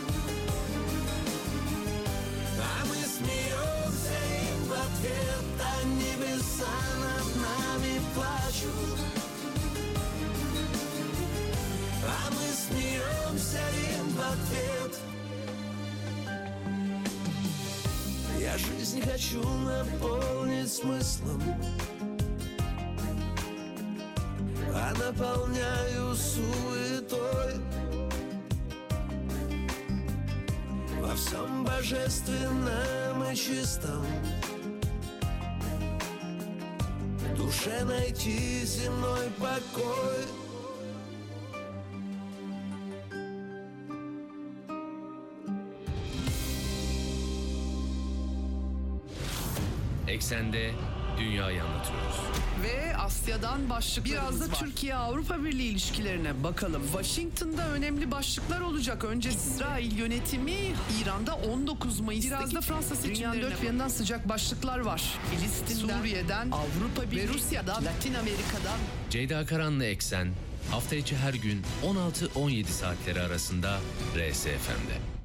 а мы смеемся им в ответ, а небеса над нами плачут, а мы смеемся им в ответ. Я жизнь хочу наполнить смыслом, а наполняю суетой. Во всем божественном и чистом в душе найти земной покой. Eksende dünyayı anlatıyoruz. Ve Asya'dan başlıklarımız Biraz da var. Türkiye-Avrupa Birliği ilişkilerine bakalım. Washington'da önemli başlıklar olacak. Önce İsrail yönetimi İran'da 19 Mayıs'taki Biraz da Fransa dünyanın seçimlerine dört bir yanından sıcak başlıklar var. Filistin'den, Suriye'den, Avrupa Birliği ve Rusya'dan, Latin Amerika'dan. Ceyda Karanlı Eksen hafta içi her gün 16-17 saatleri arasında RSFM'de.